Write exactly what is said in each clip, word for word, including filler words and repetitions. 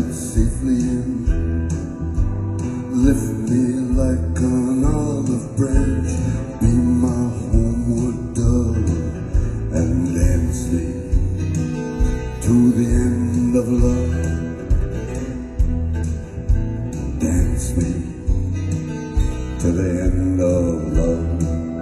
land safely in. Lift me like an olive branch, be my homeward dove, and dance me to the end of love. Dance me to the end of love.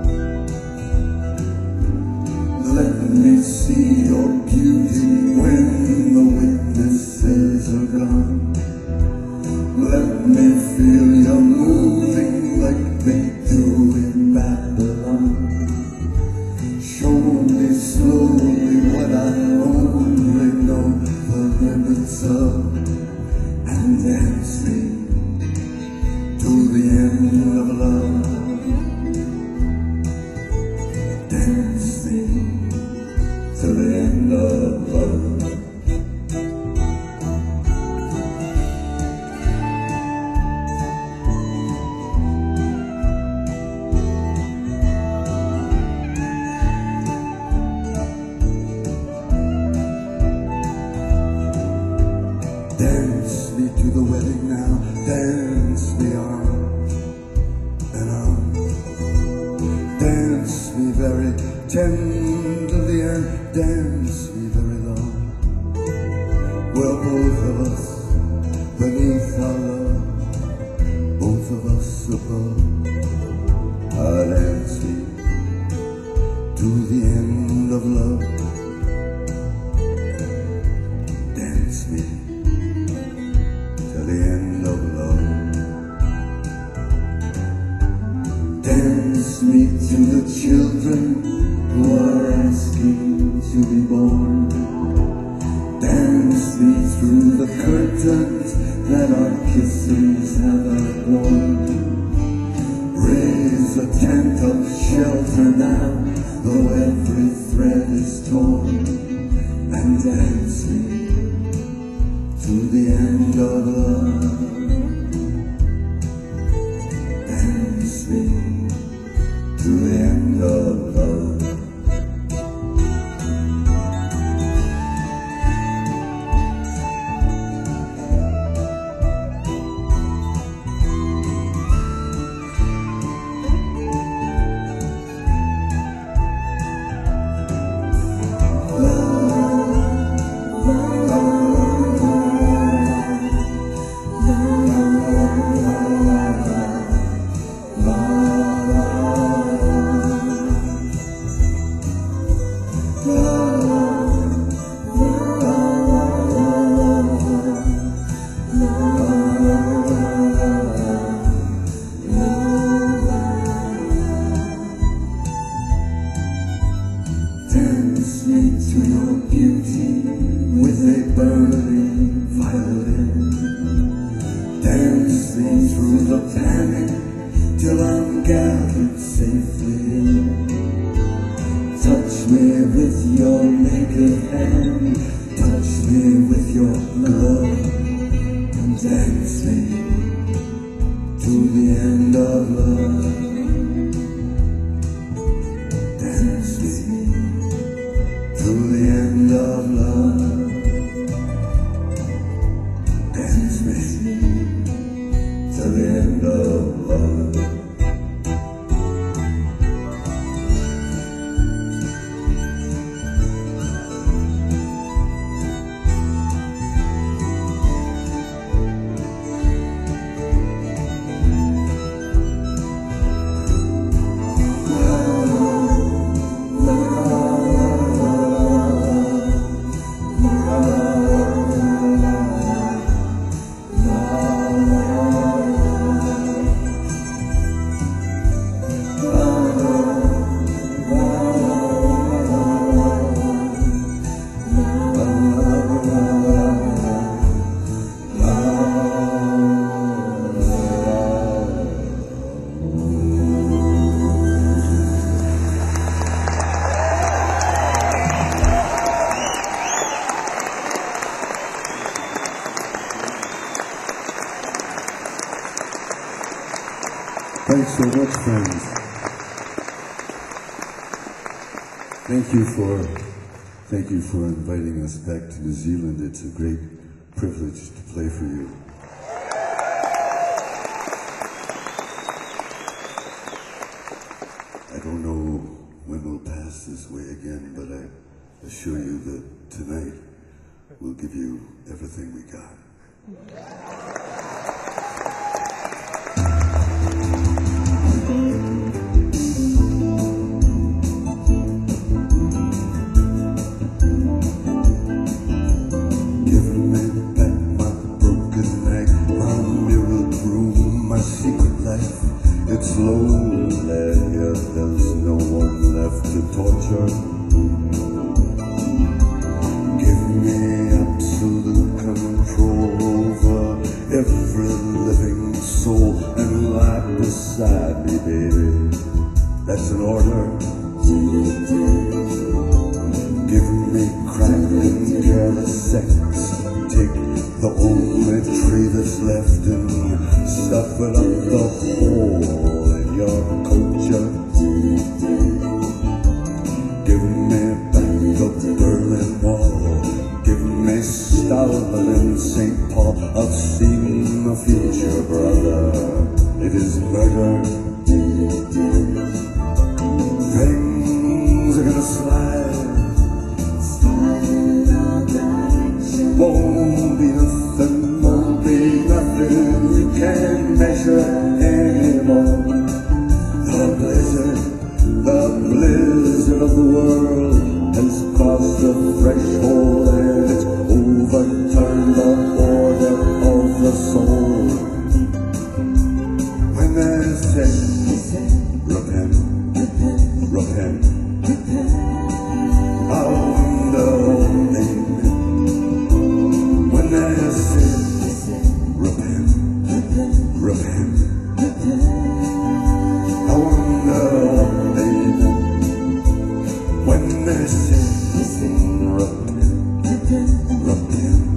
Let me see your beauty when the witnesses are gone. Let me feel you moving like they do in Babylon. Show me slowly what I only know the limits of, and dance me to the end of love. Dance me to the end of love. Dance me to the wedding now, dance me on and on. Dance me very tenderly and dance me very long. Well, both of us beneath our love, both of us above. Ah, dance me to the end of love. Dance me to the end of love. Dance me to the children who are asking to be born. Dance me through the curtains that our kisses have outworn. Raise a tent of shelter now, though every thread is torn, and dance me to the end of love. Dance me to the end of love. Dance me to your beauty with a burning violin. Dance me through the panic till I'm gathered safely in. Touch me with your naked hand, touch me with your love, and dance me to the end of love. Dance me to the end of love. Dance me to the end of love. Thanks so much, friends. Thank you for, thank you for inviting us back to New Zealand. It's a great privilege to play for you. I don't know when we'll pass this way again, but I assure you that tonight we'll give you everything we got. It's lonely, there's no one left to torture. Give me absolute control over every living soul and lie beside me, baby. That's an order. Give me crack and careless sex. Take the only tree that's left and stuff it up the hole in your culture. Give me back the Berlin Wall. Give me Stalin and Saint Paul. I've seen the future, brother. It is murder. Things are gonna slide. Won't be nothing, won't be nothing you can't measure anymore. The blizzard, the blizzard of the world has crossed the threshold and it's overturned the order of the soul. When they say, repent, repent, I wonder what they meant. When they say, repent, repent, I wonder what they meant. When they say, repent, repent.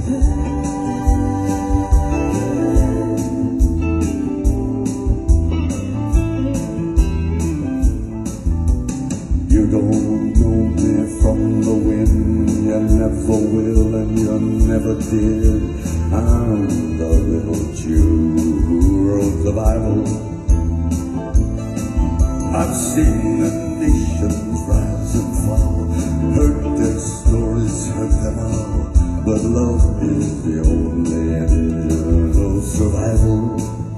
You don't know me from the wind, you never will and you never did. I'm the little Jew who wrote the Bible. I've seen the nations rise and fall, heard their stories, heard them all, but love is the only engine of survival.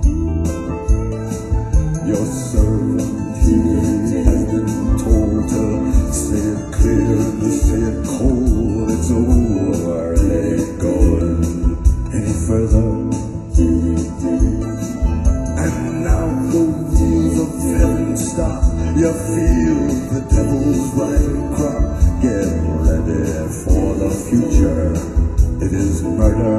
Your servant here has been told to say it clear and to say it cold. It's over, let it go any further. And now the wheels of heaven stop. You feel the devil's right crop. Get ready for the future. It is murder.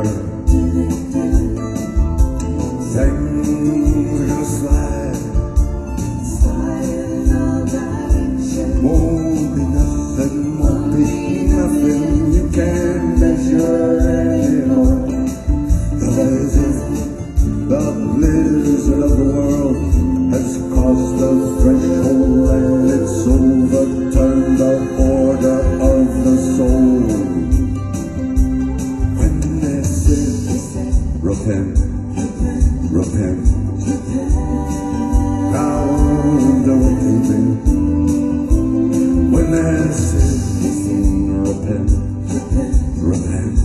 Things are gonna slide. Won't be nothing, won't be nothing you can't measure anymore. The blizzard, the blizzard of the world has crossed the threshold and it's overturned the order of the soul. When they say, repent, repent, I wonder what they mean. When they say, repent, repent,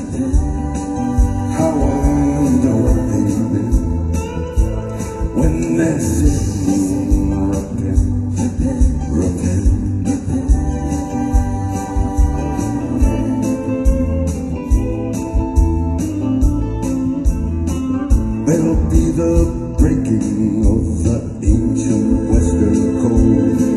I wonder what they mean. When they say, repent, repent. There'll be the breaking of the ancient Western code.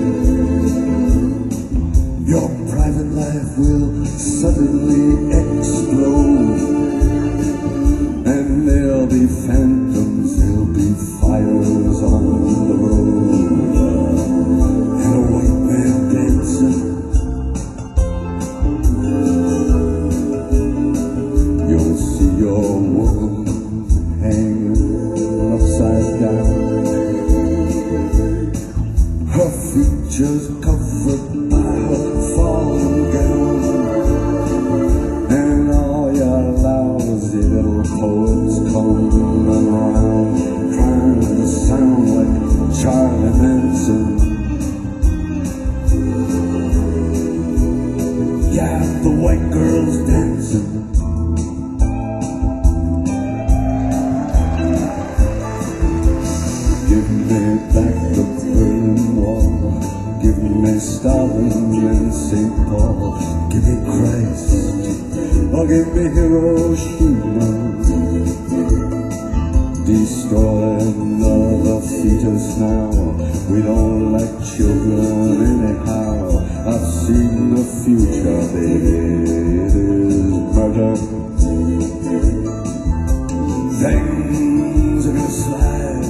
Your private life will suddenly explode, and there'll be phantoms, there'll be fires on the road, and a white man dancing. You'll see your woman hanging upside down, her features covered by her falling gown, and all your loud poets come around trying to sound like Charlie Manson. Yeah, the white girls dancing. Give me back the Berlin Wall. Give me Stalin and Saint Paul. Give me Christ, or give me Hiroshima. Destroy another fetus now. We don't like children anyhow. I've seen the future, baby. It is murder. Things are gonna slide.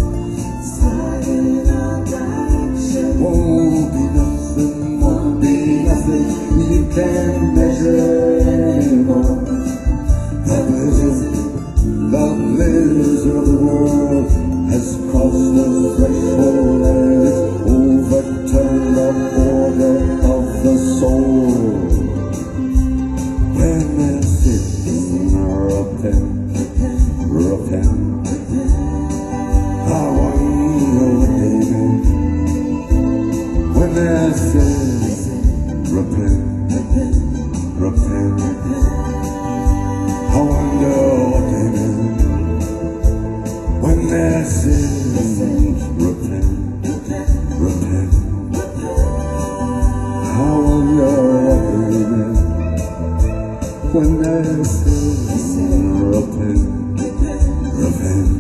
Won't be nothing, won't be nothing you can't measure anymore. The blizzard, the blizzard of the world has crossed the threshold and it's overturned the border of the soul. When they're sitting, repent, repent. I wonder what they meant when they said, repent, repent. I wonder what they meant when they said, repent, repent. I wonder what they meant when they said, repent, repent.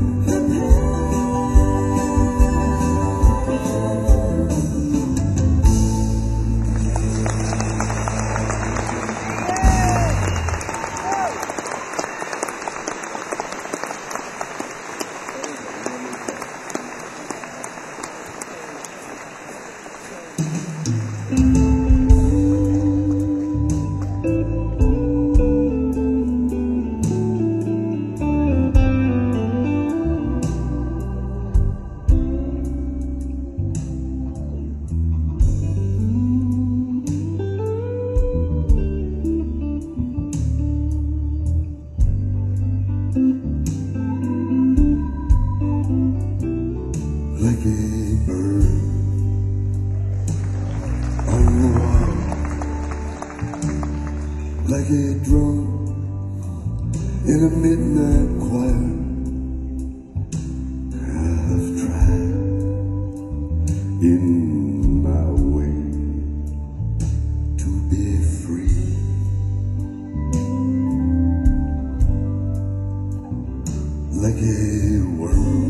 Like a bird on the wall, like a drum in a midnight choir. I've tried in my way to be free, like a worm.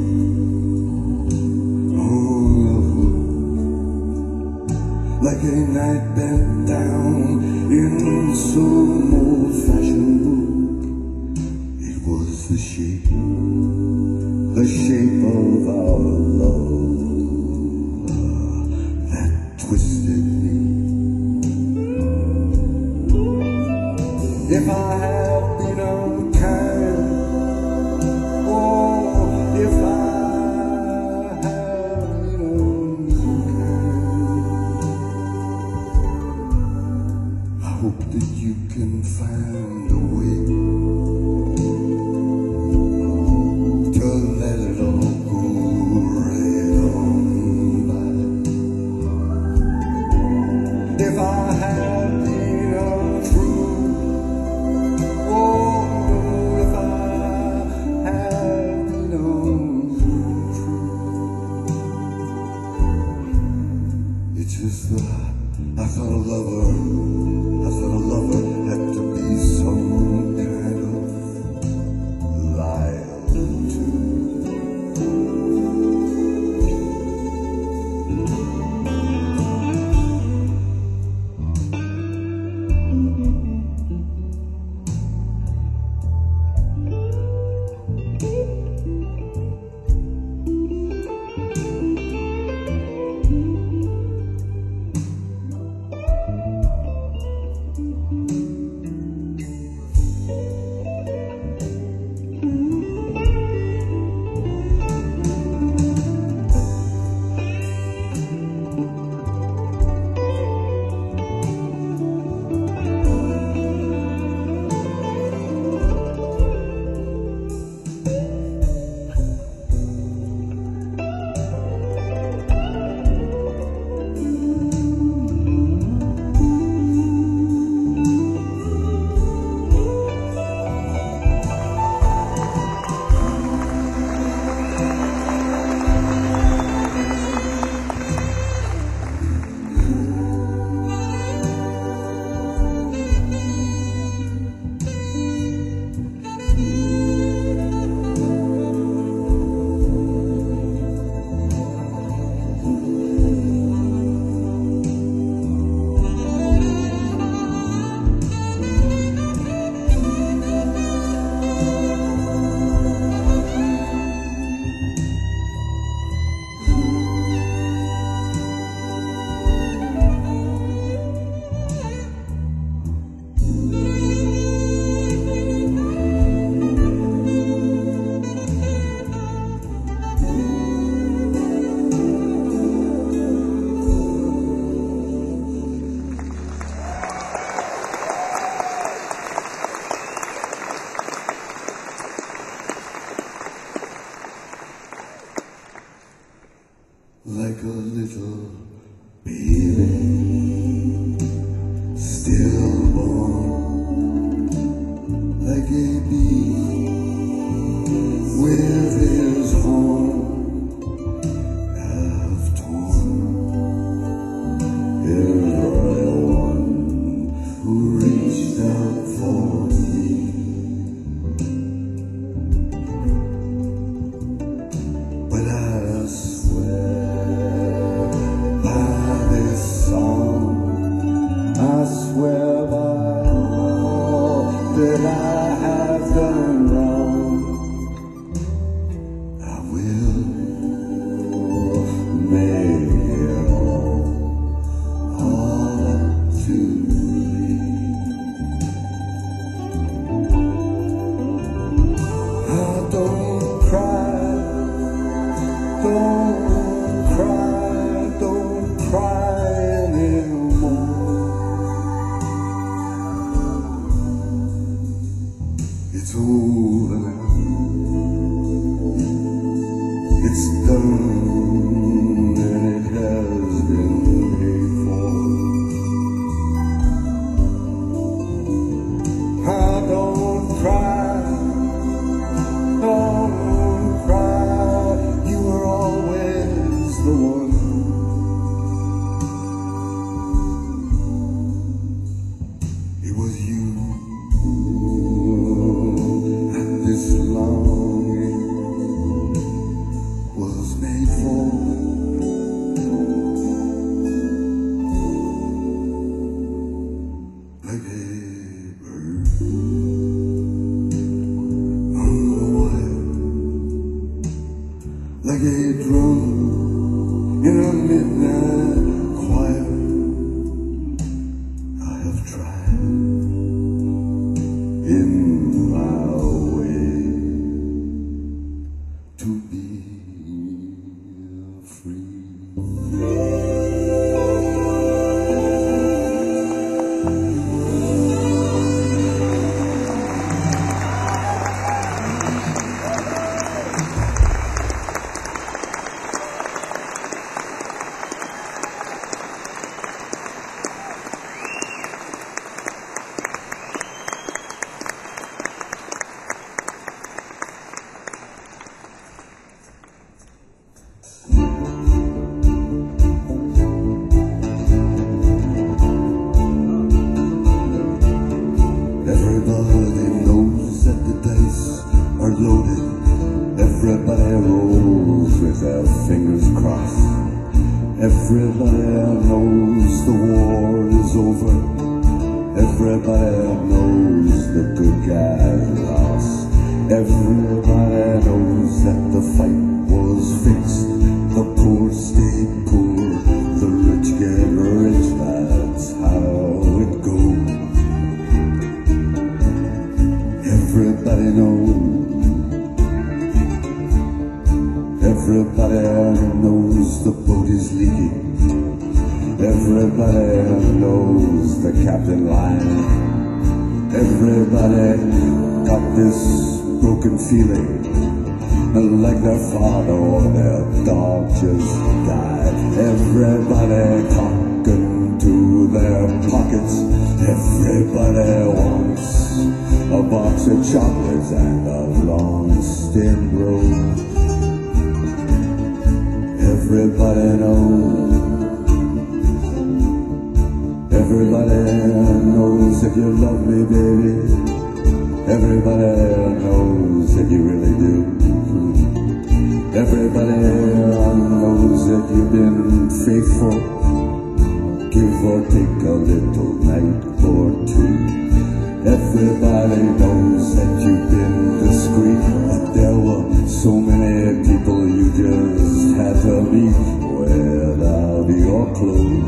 Like a night bent down in some old-fashioned book. It was the shape, the shape of our love that twisted me. If I have been unkind, oh, if I hope that you can find a way to let it all go right like a little baby, stillborn, like a bee with his horn half torn. Everyone who reached out for me, but I swear by this song, I swear by all that I have done wrong, I will make it all, all up to me. I don't cry, don't cry, don't cry anymore. It's over now. It's done and it has been paid for. I don't cry, don't cry. You were always the one. It was you and this longing was made for. Like a bird on the wire, like a drum in a midnight choir. I have tried in my way to be free. Everybody knows that the dice are loaded. Everybody rolls with their fingers crossed. Everybody knows the war is over. Everybody knows the good guys lost. Everybody knows that the fight was fixed. The poor stay poor, the rich get rich. That's how it goes. Everybody knows, everybody knows the boat is leaking. Everybody knows the captain lying. Everybody got this broken feeling, like their father or their dog just died. Everybody talking to their pockets. Everybody wants a box of chocolates and a long stem road. Everybody knows, everybody knows that you love me, baby. Everybody knows that you really do. Everybody knows that you've been faithful. Give or take a little night or two. Everybody knows that you've been discreet, but there were so many people you just had to meet without your clue.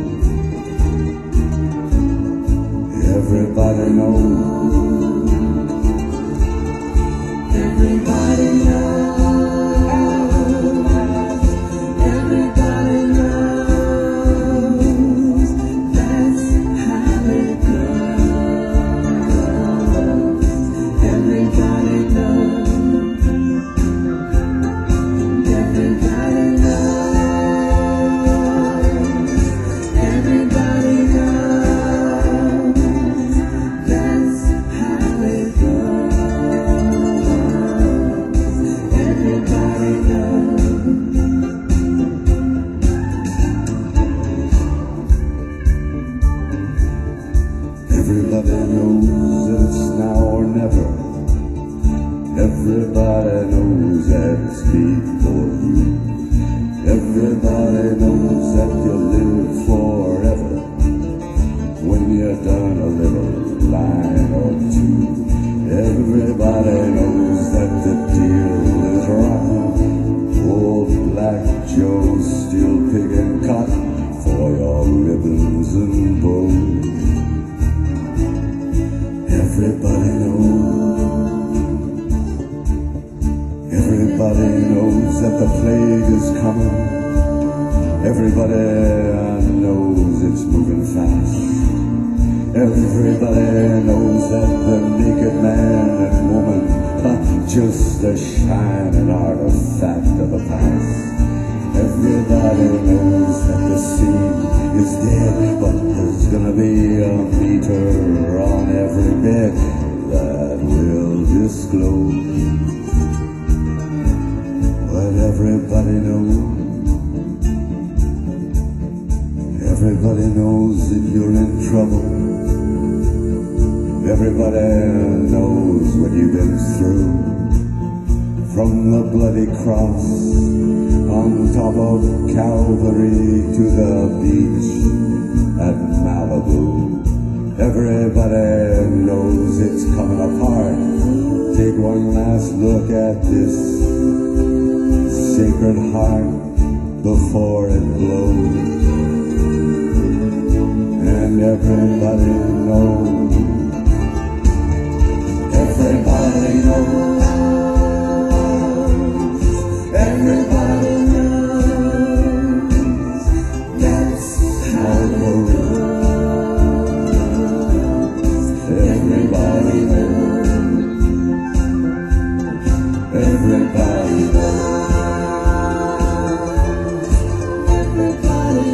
Everybody knows. Everybody knows. Everybody knows. That's how it goes. Everybody knows. Everybody knows. Everybody knows that it's me for you. Everybody knows that you live forever when you've done a little line or two. Everybody knows that the deal is rotten. Old Black Joe's still picking cotton for your ribbons and bows. Everybody knows, everybody knows that the plague is coming. Everybody knows it's moving fast. Everybody knows that the naked man and woman are just a shining artifact of the past. Everybody knows that the scene is dead, but there's gonna be a meter on every bed that will disclose what everybody knows. Everybody knows that you're in trouble. Everybody knows what you've been through. From the bloody cross on top of Calvary to the beach at Malibu. Everybody knows it's coming apart. Take one last look at this sacred heart before it blows. And everybody knows, everybody knows, everybody knows, that's how it goes. Everybody knows, everybody knows, everybody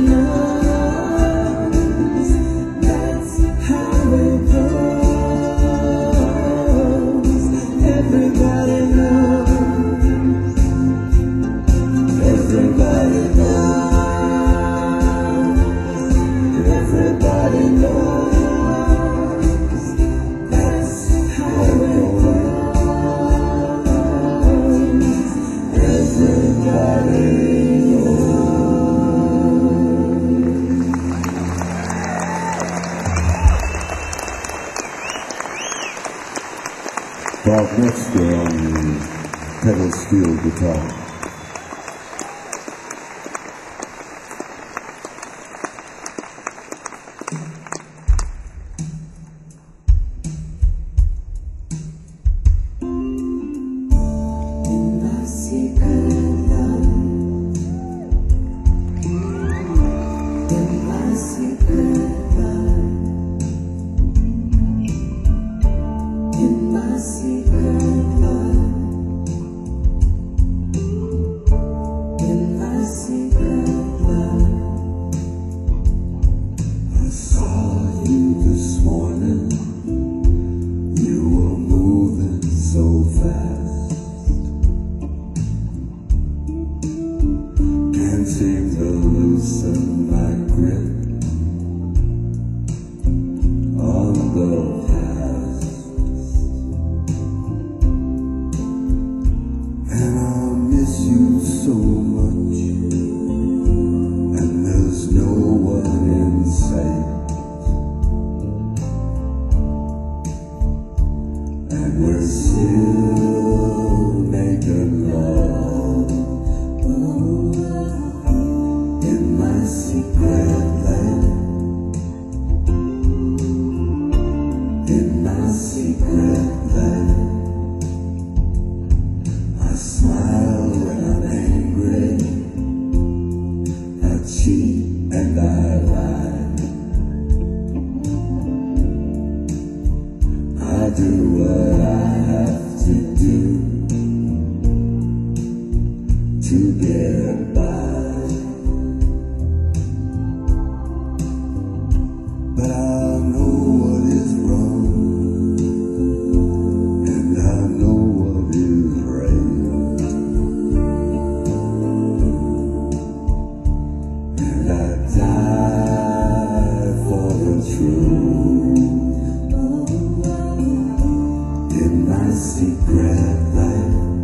knows, that's how it goes. Everybody knows, everybody knows, everybody knows, that's how it goes. Everybody knows. Bob Metzger on the pedal steel guitar. Seem to loosen my grip on the past, and I miss you so much, and there's no one in sight, and we're still making love in my secret land, in my secret land. I smile when I'm angry, I cheat and I lie, I do what I have to do to get by. But I know what is wrong, and I know what is right, and I die for the truth in my secret life.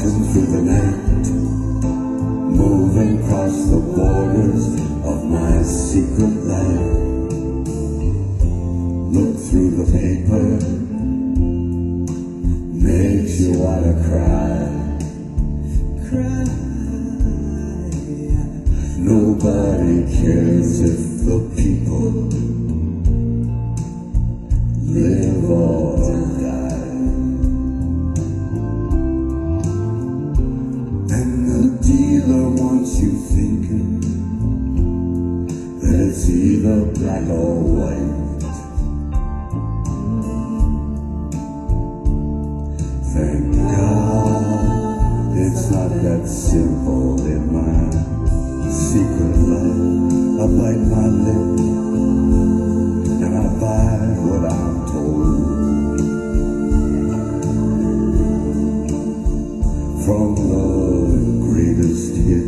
walking through the night, moving across the borders of my secret life. Look through the paper, makes you wanna cry, cry. Nobody cares if the people live or die. And the dealer wants you thinking that it's either black or white. Thank God it's not that simple in my secret love. I bite my lip and I buy what I'm told. From the greatest hit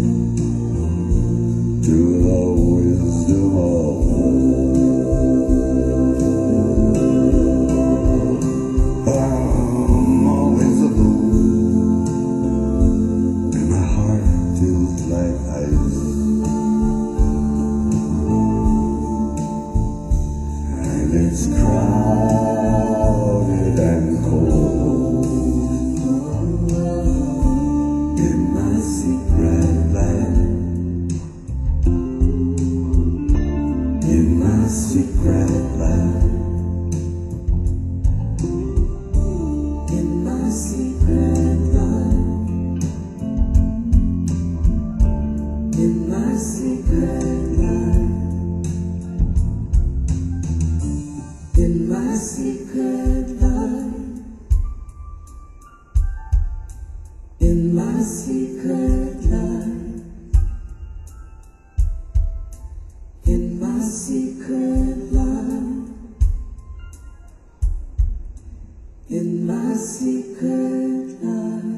to the wisdom of old. I'm always alone and my heart feels like ice. It's crowded and cold in my secret land, in my secret land, in my secret land, in my secret land. In my secret life, in my secret life, in my secret life, in my secret life.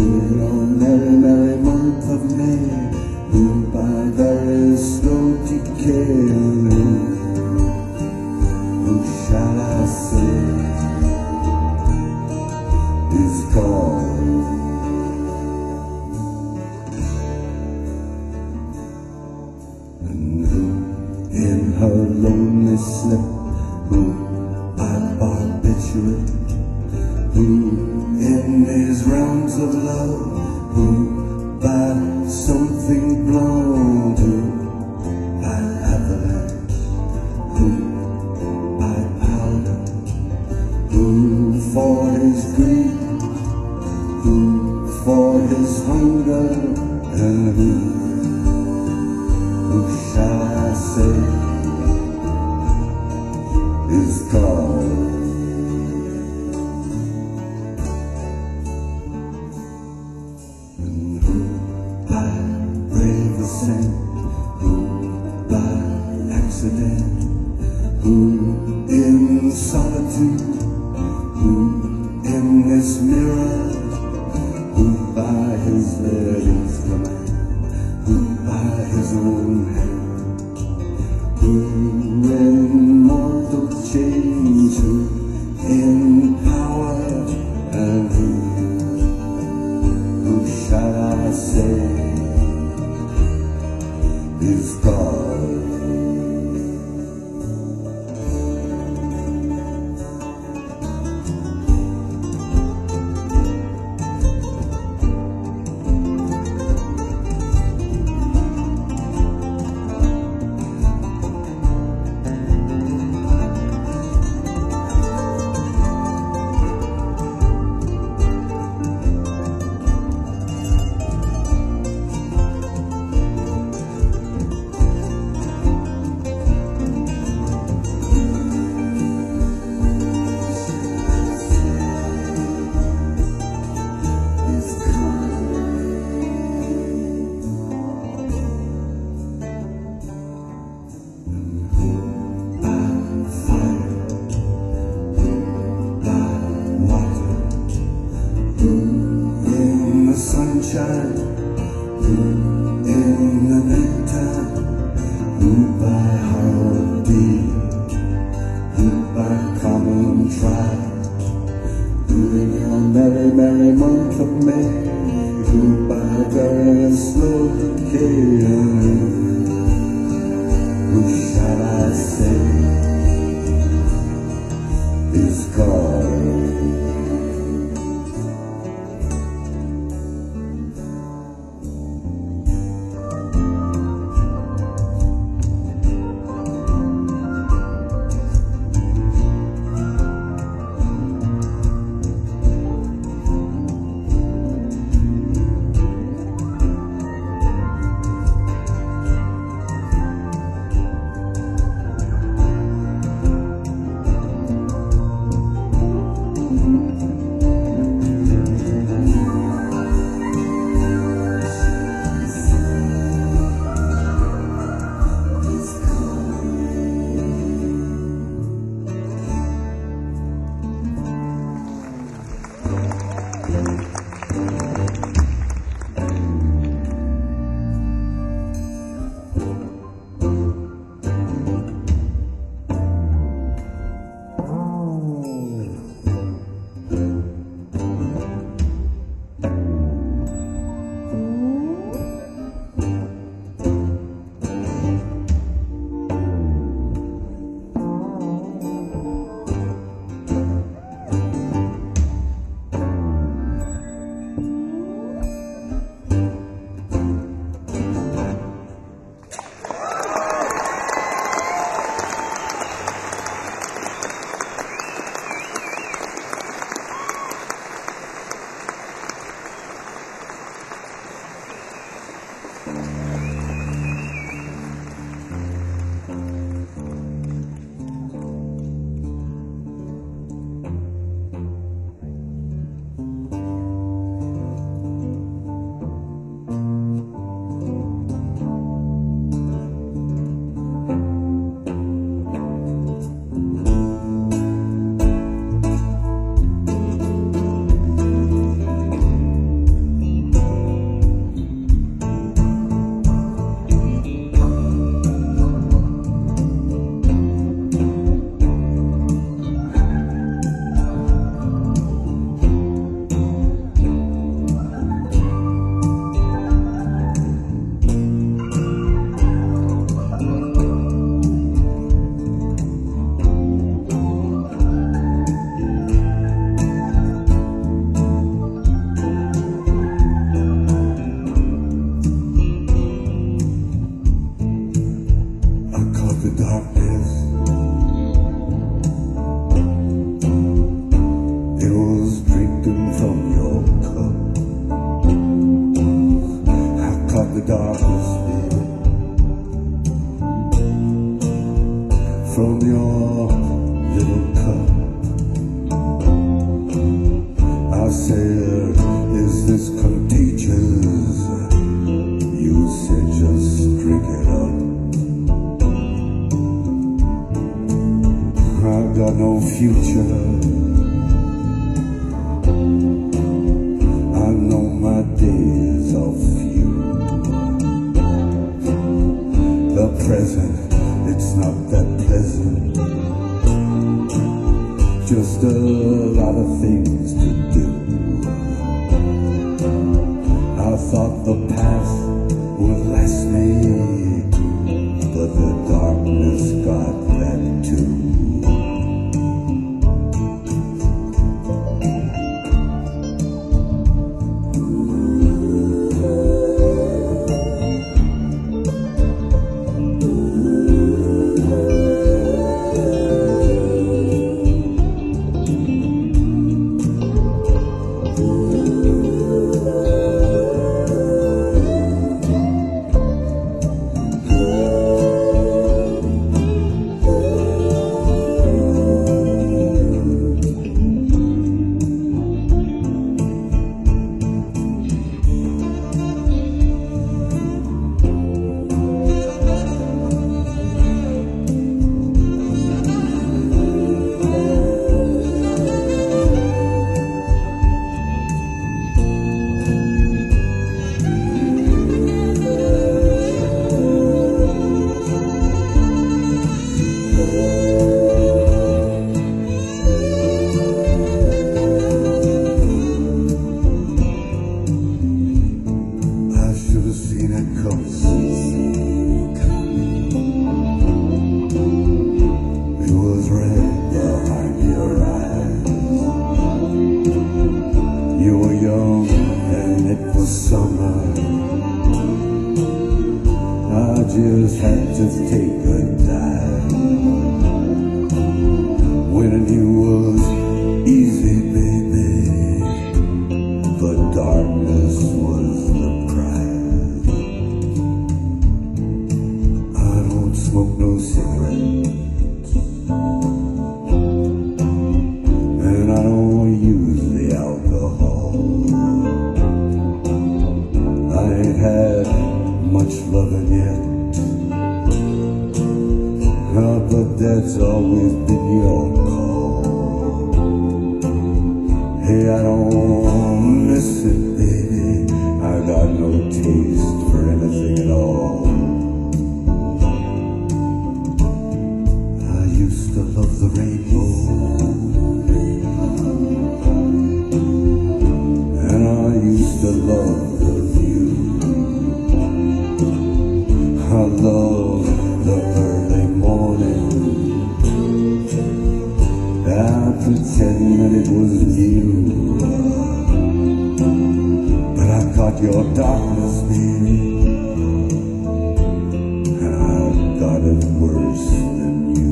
In your merry, merry month of May, moved by very slow decay, who shall I say is gone? And who in her lonely slip, who by barbiturate, who in these realms of love, who by something blown, who by avalanche, who by powder, who for his greed, who for his hunger, and who, who shall I say is God? Who by accident, who in solitude, who in this mirror, who by his lady's command, who by his own hand, who in mortal change, who in power, and who, who shall I say is God? Sunshine, who in the nighttime, who by hard deed, who by common trial, who in your merry, merry month of May, who by very slow decay, who shall I say is God? the darkness, baby. From your little cup, I said, is this contagious? You said, just drink it up. I got no future. I know my days are few. The present, it's not that pleasant. Just a lot of things to do. I thought the past would last me, but the darkness got that too. It was red behind your eyes. You were young and it was summer. I just had to take a dive. When it was easy, baby, but darkness was the prize. I don't smoke no cigarettes, and I don't use the alcohol. I ain't had much loving yet, uh, but that's always been your call. Hey, I don't miss it, baby. I got no taste for anything at all. I used to love the rainbow, and I used to love the view. I love the early morning. I pretend that it was you, but I got your darkness, baby, and I got it worse than you.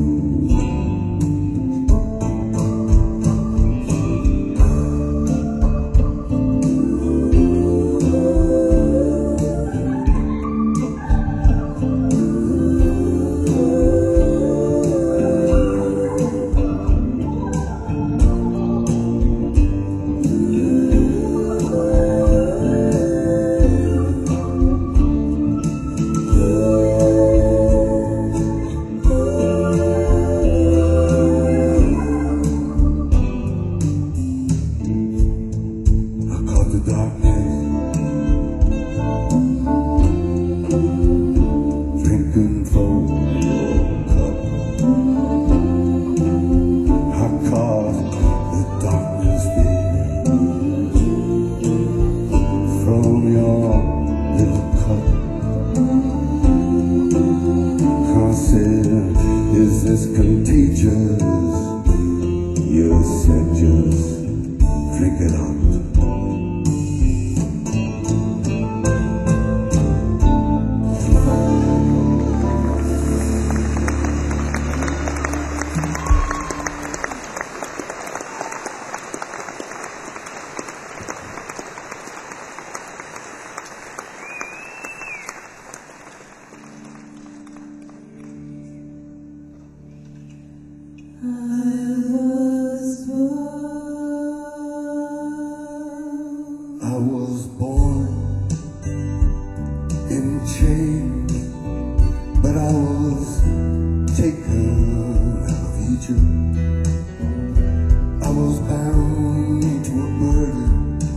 was born in chains, but I was taken out of Egypt. I was bound to a burden,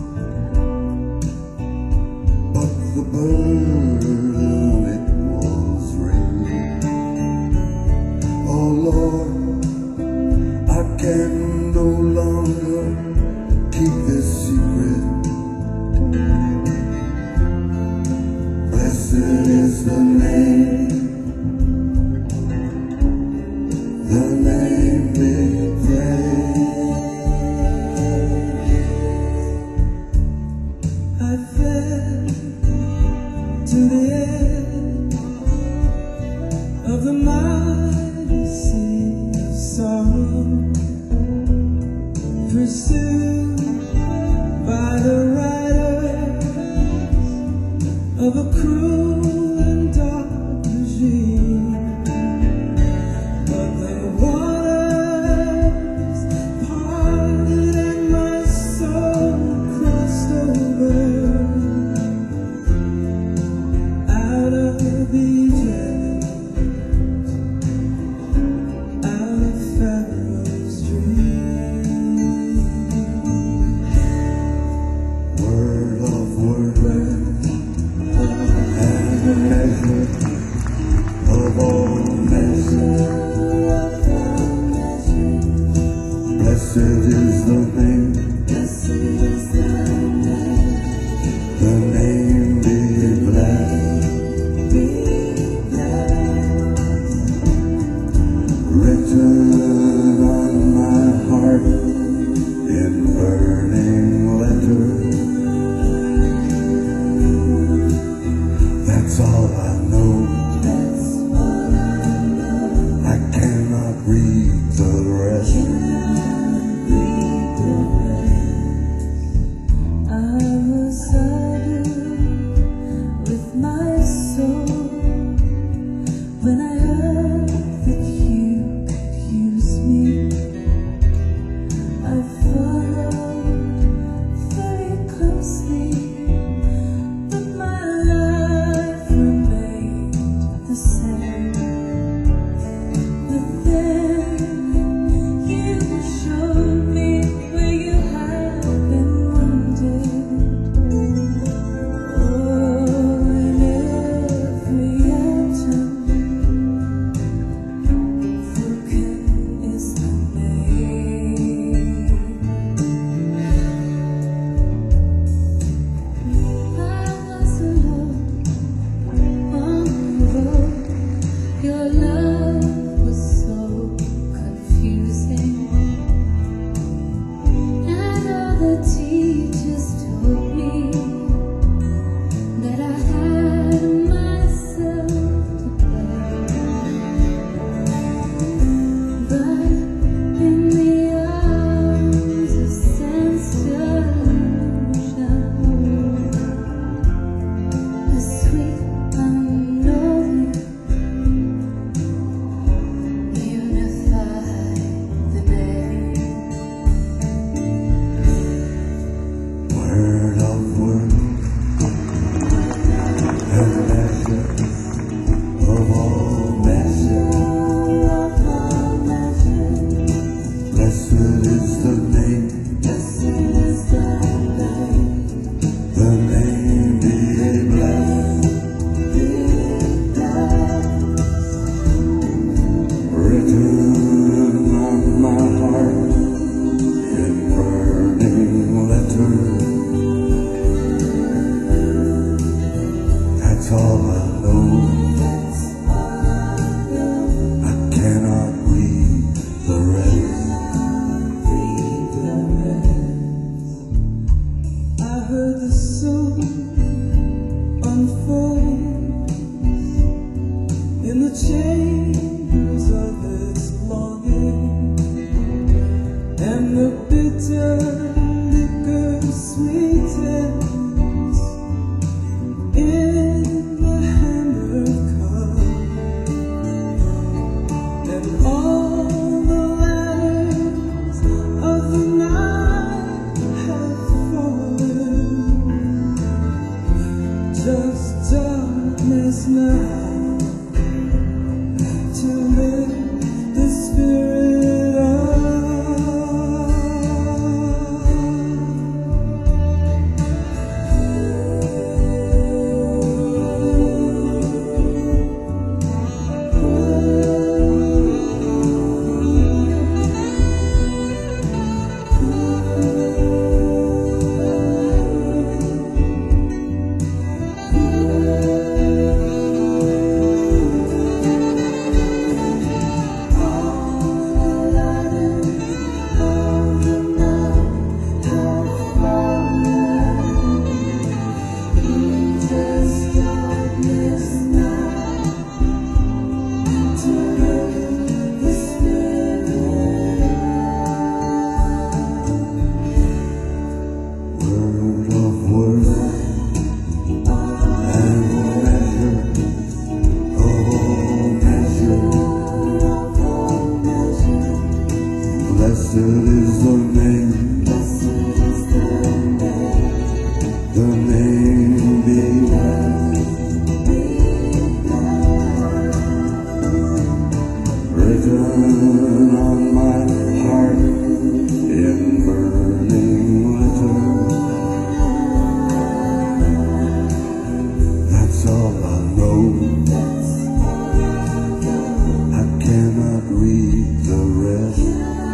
but the burden, it was real. Oh Lord, I can no longer keep this secret. Blessed is the name, the name we praise. I fell to the end of the mighty sea of sorrow, pursued by the riders of a cruel and dark regime. But the waters parted and my soul crossed over out of Egypt, out of Pharaoh's dream. Word of word and the measure of all measures. Blessed is the name, the name be blessed, written on my heart in burning letters. That's all I know. I cannot read the rest. I was arguing with my soul when I heard that you could use me. I followed very closely, but my life remained the same. But then you showed me where you had been wounded. Oh, in every atom, broken is the name. I was alone on the road. Your love was so confusing, and all the teachers told me that I had myself to blame. But in the arms of sense delusion, a sweet unknowing unify the name. Word of word and measure of all measures. Blessed is the name, the name be blessed, written on my heart in burning letters. That's all I know. I cannot read the rest. I heard the soul unfold in the chambers of its longing, and the bitter liquor sweetens in the darkness now to lift the spirit up. Blessed is the name, blessed is the name, the name be written on my heart in burning letters. That's all I know. I cannot read the rest.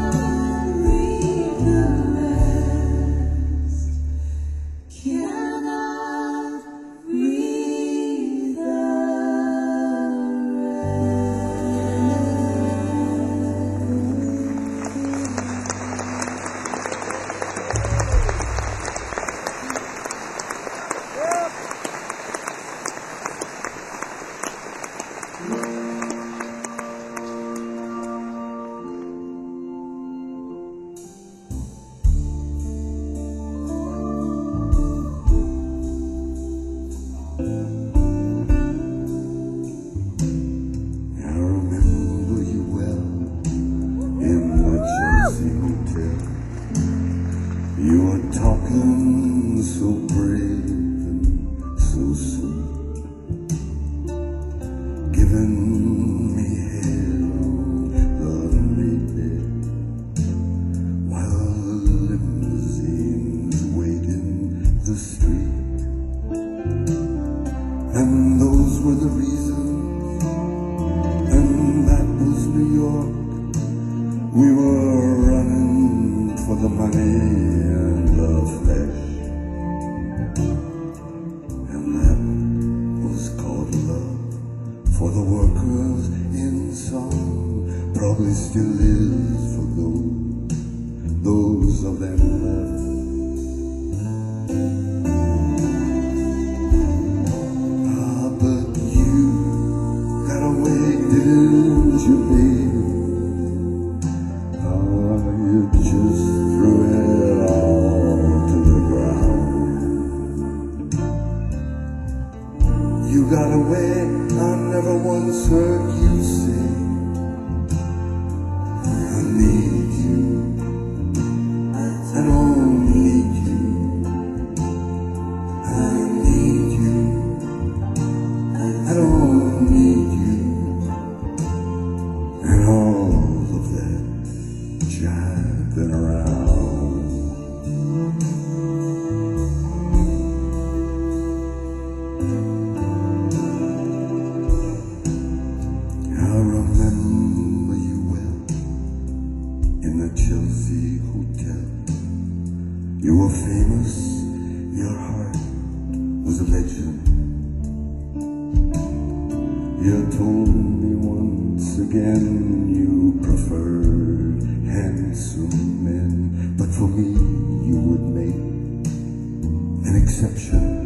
You were talking so brave and so sweet, giving me hell the late bed, while the limousines wait in the street. And those were the reasons, and that was New York. We were running for the money and the flesh, and that was called love for the workers in song. Probably still is for those, those of them left. Ah, but you got away, didn't you, baby? You just threw it all to the ground. You got away, I never once heard you say, I need you, I don't need you, I need you, I don't need you, and all of that jiving around. I remember you well in the Chelsea Hotel. You were famous, your heart was a legend. You told me once again you preferred handsome men, but for me you would make an exception.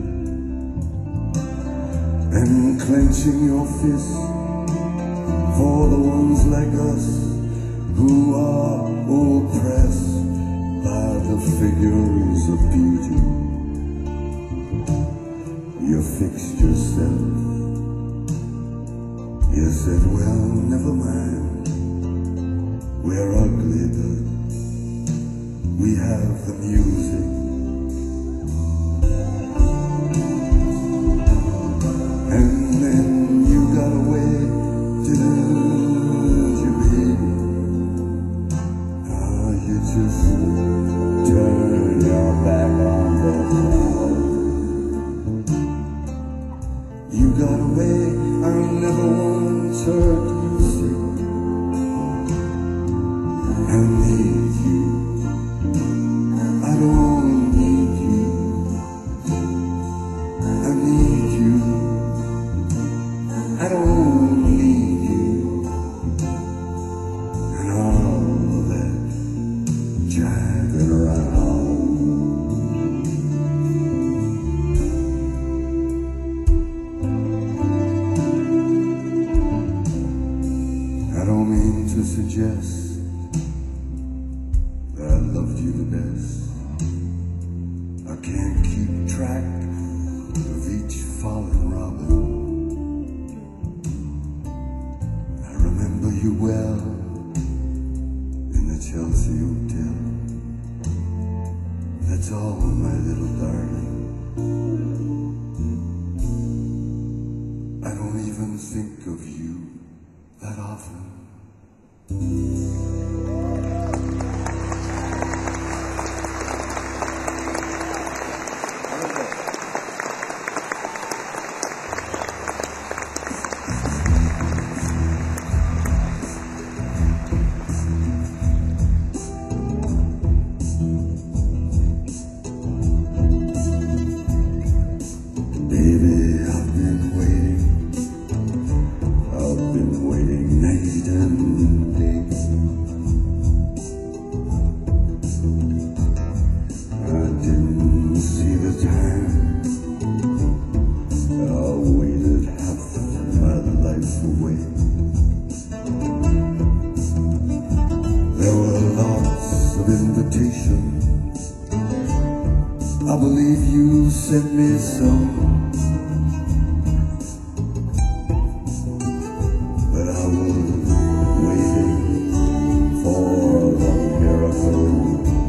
And clenching your fist for the ones like us who are oppressed by the figures of beauty, you fixed yourself. You said, well, never mind, we're ugly, but we have the music. And then got away, I never once heard you say, I need you, I don't need you, I need you, I don't need you, and all that jiving around. I don't mean to suggest that I loved you the best. I can't keep track of each fallen robin. I remember you well in the Chelsea Hotel. That's all, my little darling. I don't even think of you that often. Baby, I've been waiting, I've been waiting night and day. I didn't see the time, I waited half my life away. There were lots of invitations, I believe you sent me some. But I was waiting for the miracle.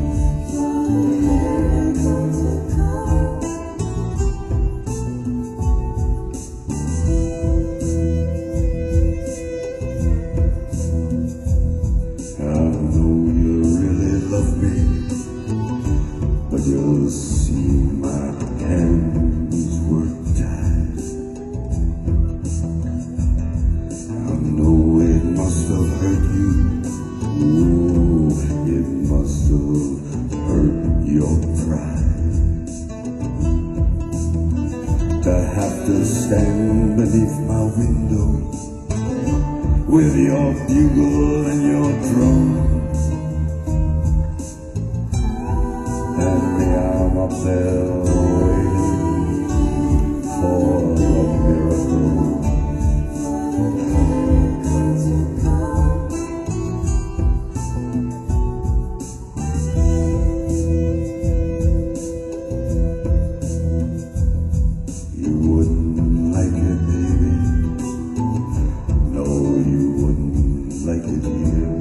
I know you really love me, but you'll see my hands were tied. I know it must have hurt you. Ooh, it must have hurt your pride to have to stand beneath my window with your bugle and your drum, and me, I'm up there waiting for a miracle. You wouldn't like it, baby. No, you wouldn't like it here.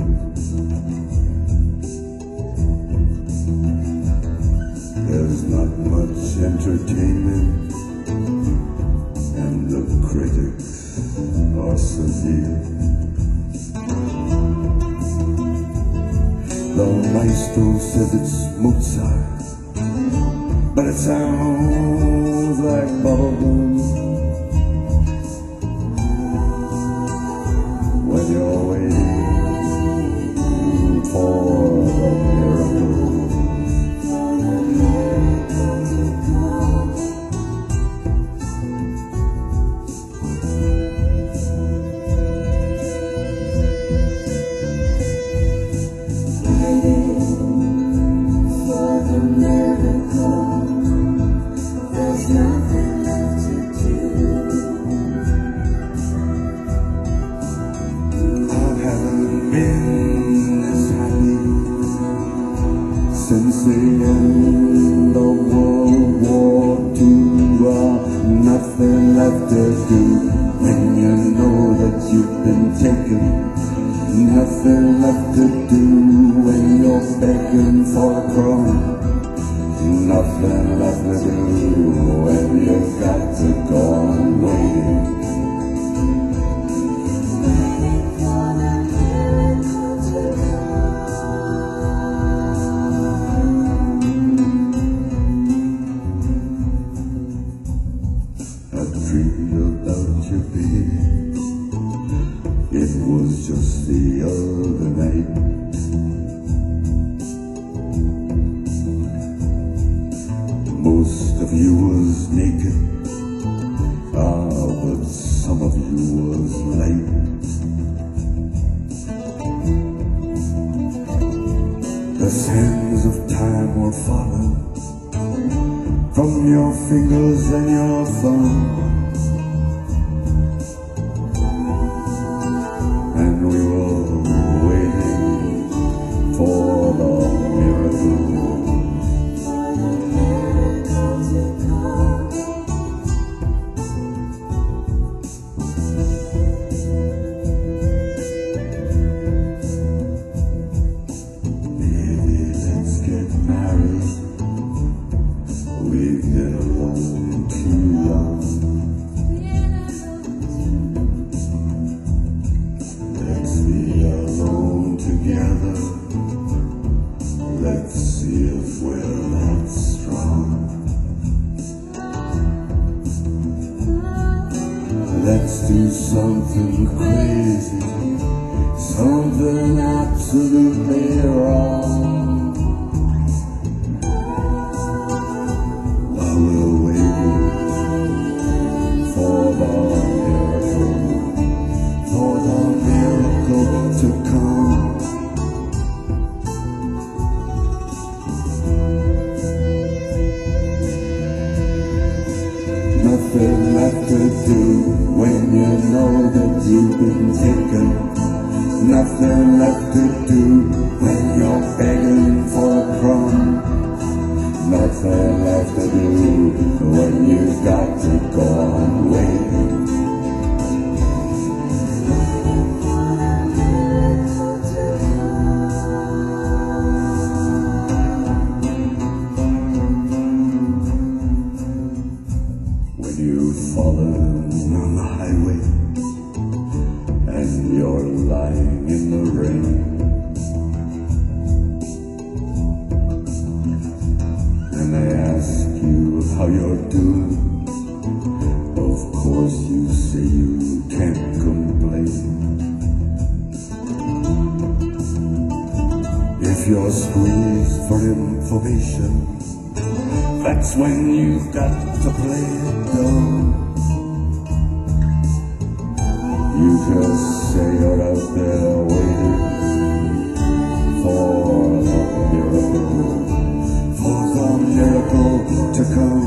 There's not much entertainment, and the critics are severe. The maestro said it's Mozart, but it sounds like bubblegum when you're waiting for a miracle. Been this happy since the end of World War Two. Uh, nothing left to do when you know that you've been taken. Nothing left to do when you're begging for a crumb. Nothing left to do when you've got to go on waiting. I dreamed about your bed. It was just the other night. Most of you was naked, ah, but some of you was light. The sands of time were falling from your fingers and your thumbs, and we were waiting for the miracle. Let's do something crazy, something absolutely wrong, while we're waiting for the miracle, for the miracle to come. Nothing left to do when you know that you've been taken. Nothing left to do when you're begging for a crumb. Nothing left to do when you've got to go on waiting. When you've fallen on the highway and you're lying in the rain, and they ask you how you're doing, of course you say you can't complain. If you're squeezed for information, that's when you've got to play it dumb. You just say you're out there waiting for the miracle, for the miracle to come.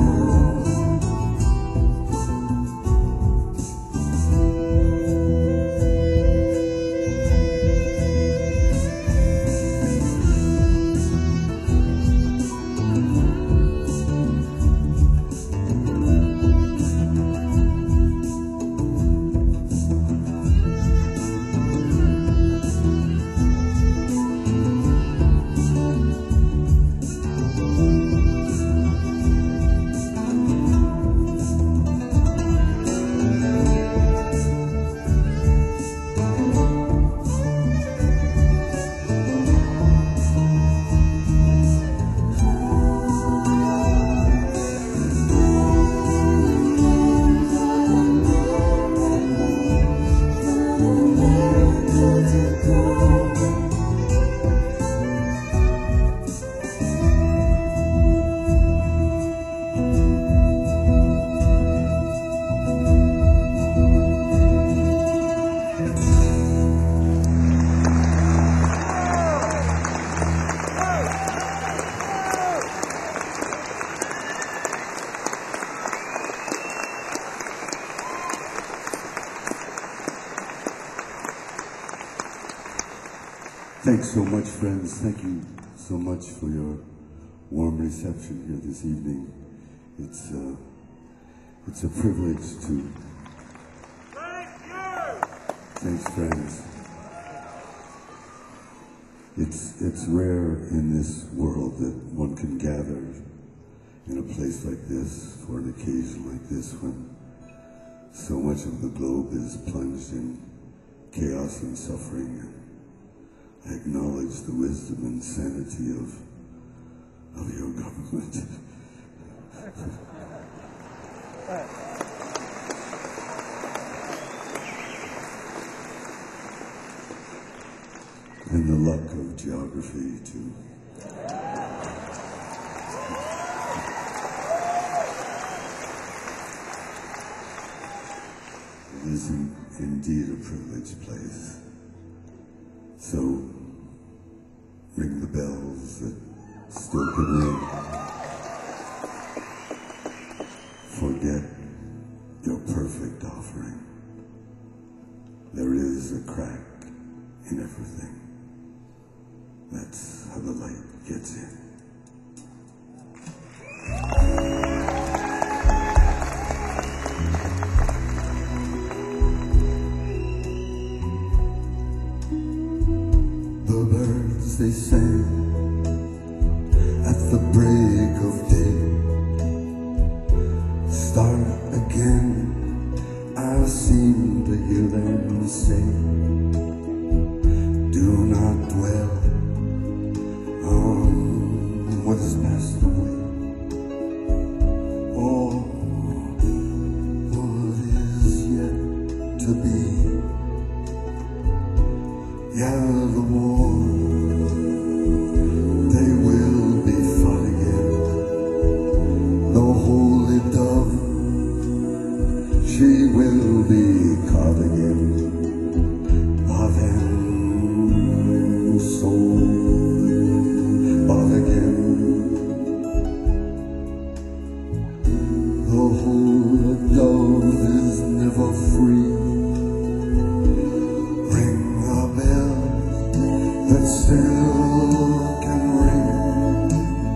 Thanks so much, friends. Thank you so much for your warm reception here this evening. It's uh, it's a privilege to. Thank you. Thanks, friends. It's it's rare in this world that one can gather in a place like this for an occasion like this when so much of the globe is plunged in chaos and suffering. I acknowledge the wisdom and sanity of of your government. and the luck of geography too. It is in, indeed a privileged place. So ring the bells that still can ring. Forget your perfect offering. There is a crack in everything. That's how the light gets in. The birds they sang at the break of day. Start again, I seem to hear them say, do not dwell on what has passed away, or what is yet to be. Yeah, the war, they will be fought again. The holy dove, she will be caught again. Bought and sold, bought again. The holy dove is never free. Ring a bell that still can ring.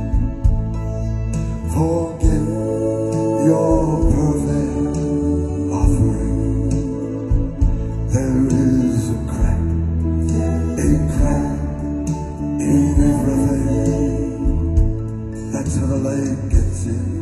Forget your perfect offering. There is a crack, a crack in everything. That's how the light gets in.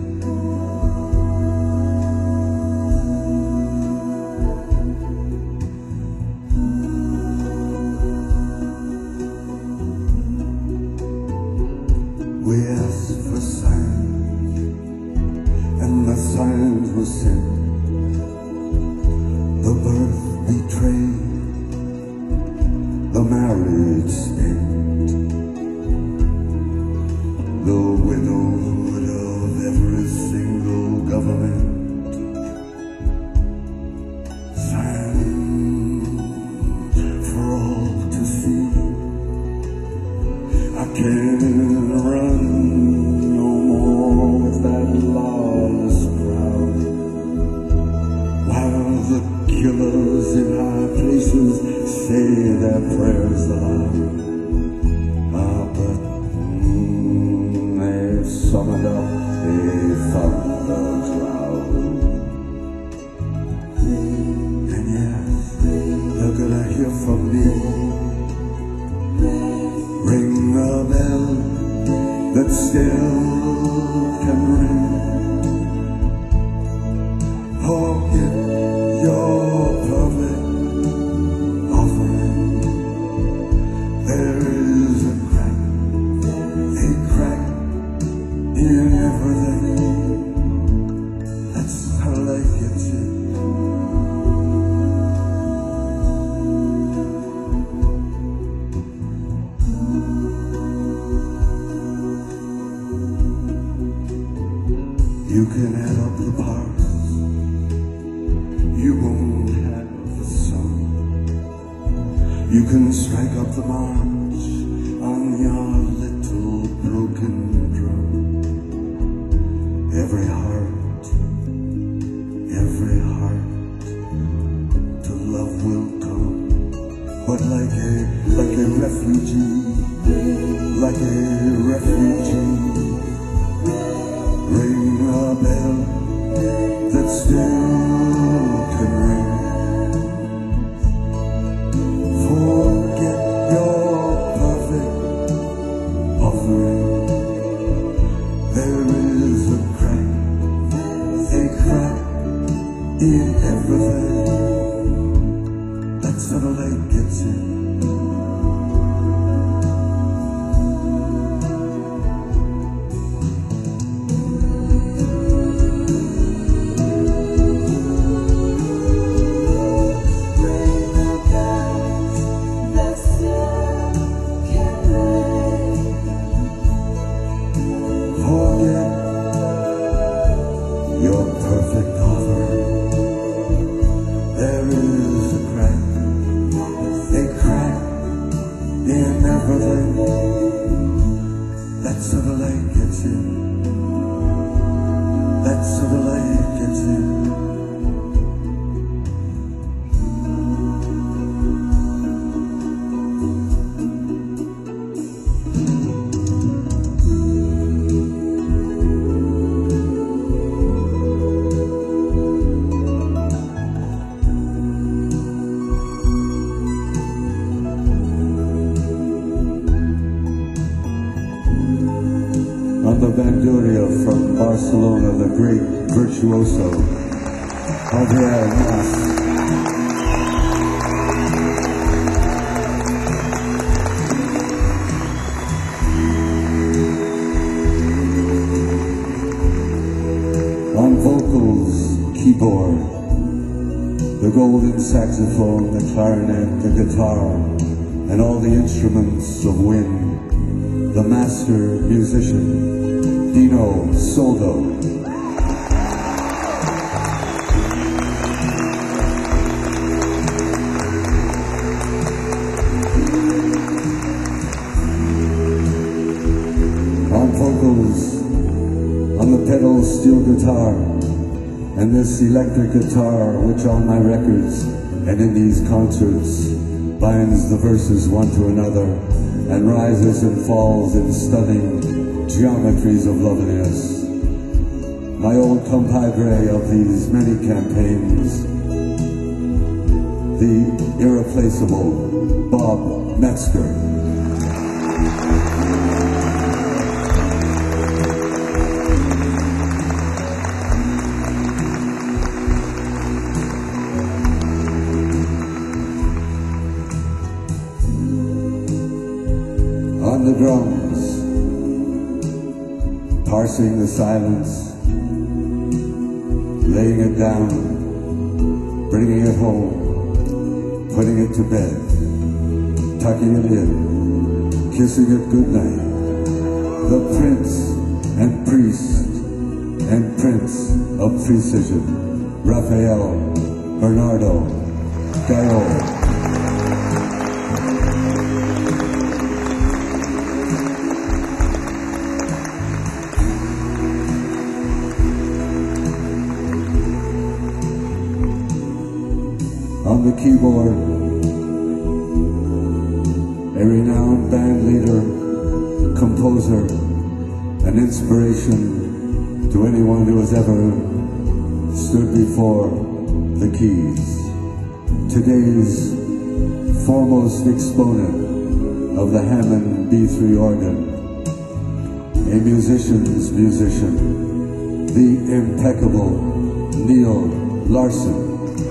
We asked for signs, and the signs were sent. The birth betrayed, the marriage spent, the widowhood of every single government. Signs for all to see. I can't run no more with that lawless crowd, while the killers in high places say their prayers aloud. Ah, but mm, they've summoned up a thunder cloud, and yes, they're gonna hear from me. Ring a bell that still can ring. Forget your perfect offering. There is a crack, a crack in everything. That's how life gets in. You can add up the parts, you won't have the sum. You can strike up the march on your little broken drum. Every heart, every heart to love will come, but like a, like a refugee, like a refugee. Ring a bell that still can ring. Forget your perfect offering. There is a crack, a crack in everything. That's how the light gets in. Ring the bells that still Barcelona, the great virtuoso, Javier Mas. On vocals, keyboard, the golden saxophone, the clarinet, the guitar, and all the instruments of wind, the master musician, Dino Soldo. On vocals, on the pedal steel guitar, and this electric guitar, which on my records and in these concerts binds the verses one to another and rises and falls in stunning geometries of loveliness. My old compadre of these many campaigns, the irreplaceable Bob Metzger. On the drums, parsing the silence, laying it down, bringing it home, putting it to bed, tucking it in, kissing it goodnight. The prince and priest and prince of precision, Raphael Bernardo Gayo. On the keyboard, a renowned band leader, composer, an inspiration to anyone who has ever stood before the keys. Today's foremost exponent of the Hammond B three organ, a musician's musician, the impeccable Neil Larson.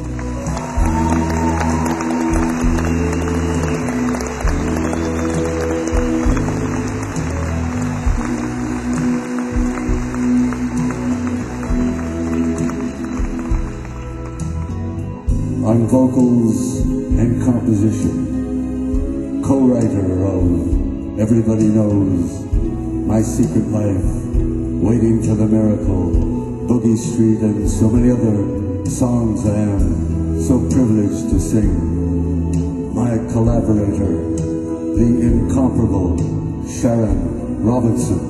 On vocals and composition, co-writer of Everybody Knows, My Secret Life, Waiting for the Miracle, Boogie Street, and so many other songs I am so privileged to sing. My collaborator, the incomparable Sharon Robinson.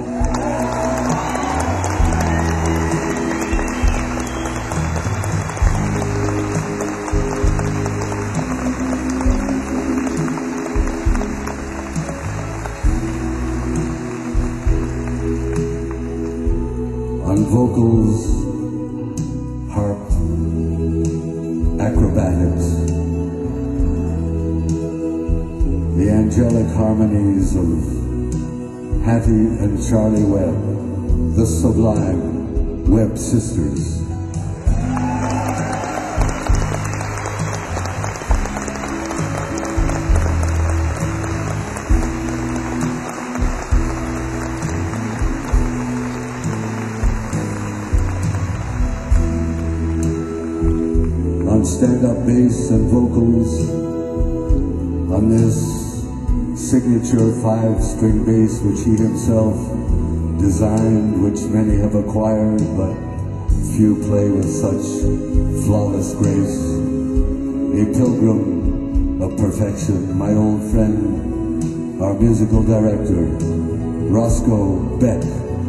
On vocals, harp, acrobatics, the angelic harmonies of Hattie and Charlie Webb, the sublime Webb sisters. On stand-up bass and vocals, on this signature five-string bass which he himself designed, which many have acquired, but few play with such flawless grace. A pilgrim of perfection, my old friend, our musical director, Roscoe Beck.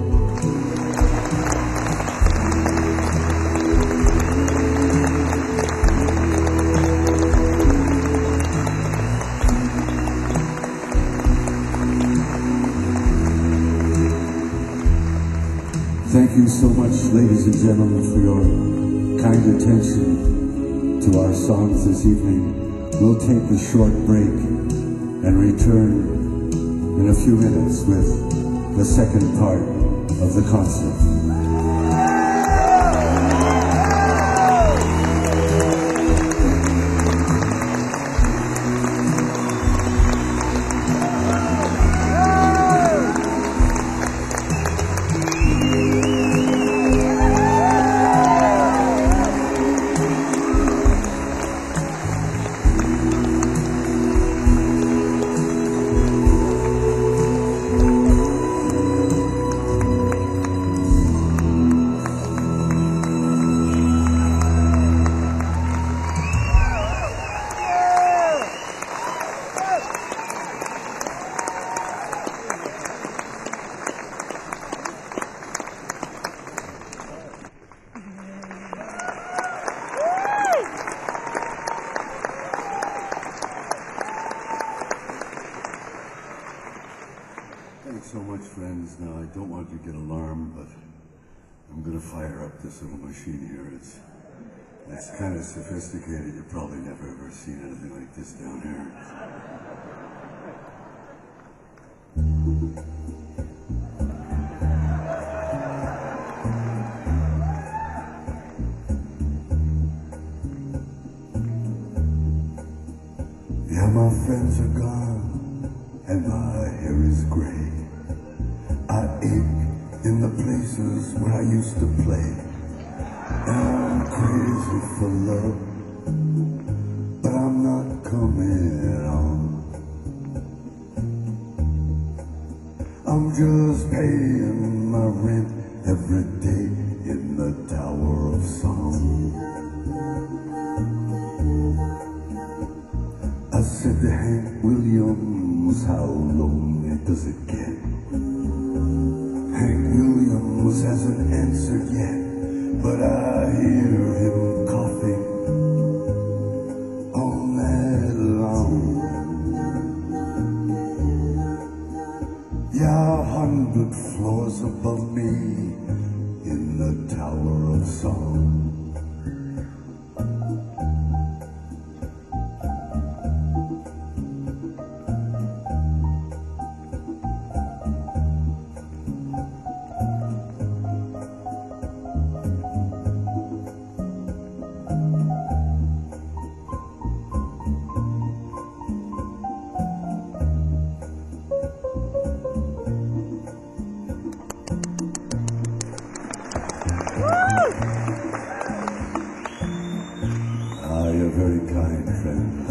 Thank you so much, ladies and gentlemen, for your kind attention to our songs this evening. We'll take a short break and return in a few minutes with the second part of the concert. friends. Now, I don't want you to get alarmed, but I'm going to fire up this little machine here. It's it's kind of sophisticated. You've probably never ever seen anything like this down here. Yeah, my friends are gone, and my hair is gray. I ache in the places where I used to play. And I'm crazy for love, but I'm not coming on. I'm just paying my rent every day in the Tower of Song. I said to Hank Williams, how lonely does it get? Hank Williams hasn't answered yet, but I hear him coughing all night long. Yeah, a hundred floors above me in the Tower of Song. Ah, you're very kind, friends.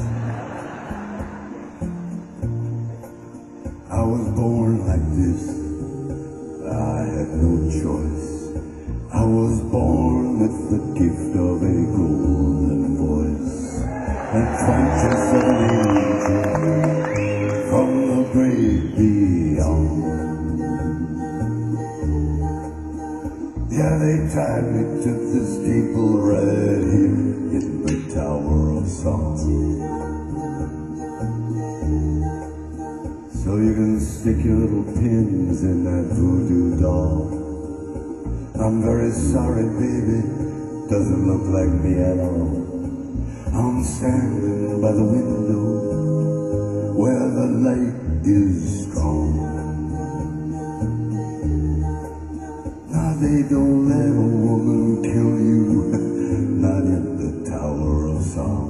I was born like this. I had no choice. I was born with the gift of a golden voice and conscience of an angel from the great beyond. Yeah, they tied me to the steeple right here in the Tower of Song. So you can stick your little pins in that voodoo doll. I'm very sorry, baby, doesn't look like me at all. I'm standing by the window where the light is strong. Now they don't let a woman kill you, not in the Tower of Song.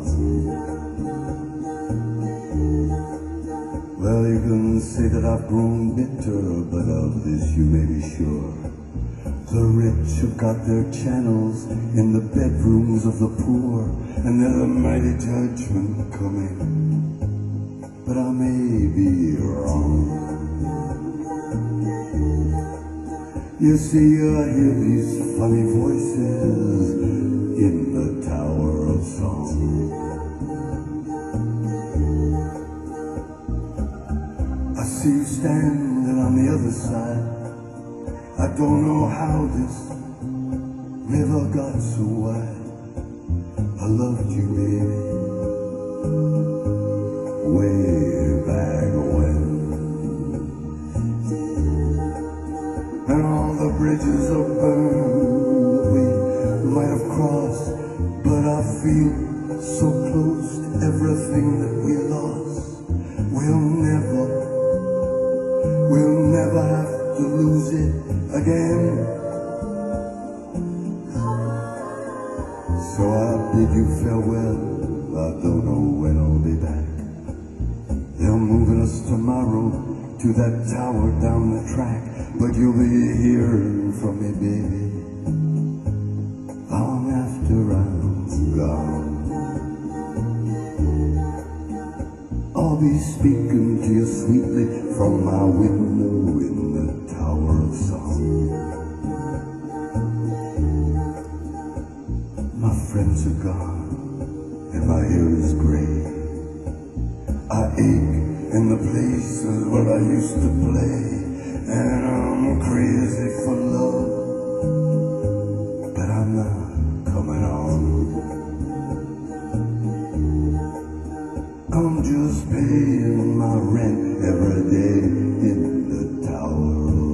Well, you can say that I've grown bitter, but of this you may be sure. The rich have got their channels in the bedrooms of the poor, and there's a mighty judgment coming, but I may be wrong. You see, I hear these funny voices in the Tower of Song. I see you standing on the other side. I don't know how this river got so wide. I loved you, baby, way back when. And all the bridges are burned we might have crossed, but I feel so close to everything that we lost. We'll never, we'll never have to lose it again. So I bid you farewell, I don't know when I'll be back. They're moving us tomorrow to that tower down the track, but you'll be hearing from me, baby, long after I'm gone. I'll be speaking to you sweetly from my window in the Tower of Song. My friends are gone, and my hair is gray. I ache in the places where I used to play, and I'm crazy for love, but I'm not coming on. I'm just paying my rent every day in the Tower of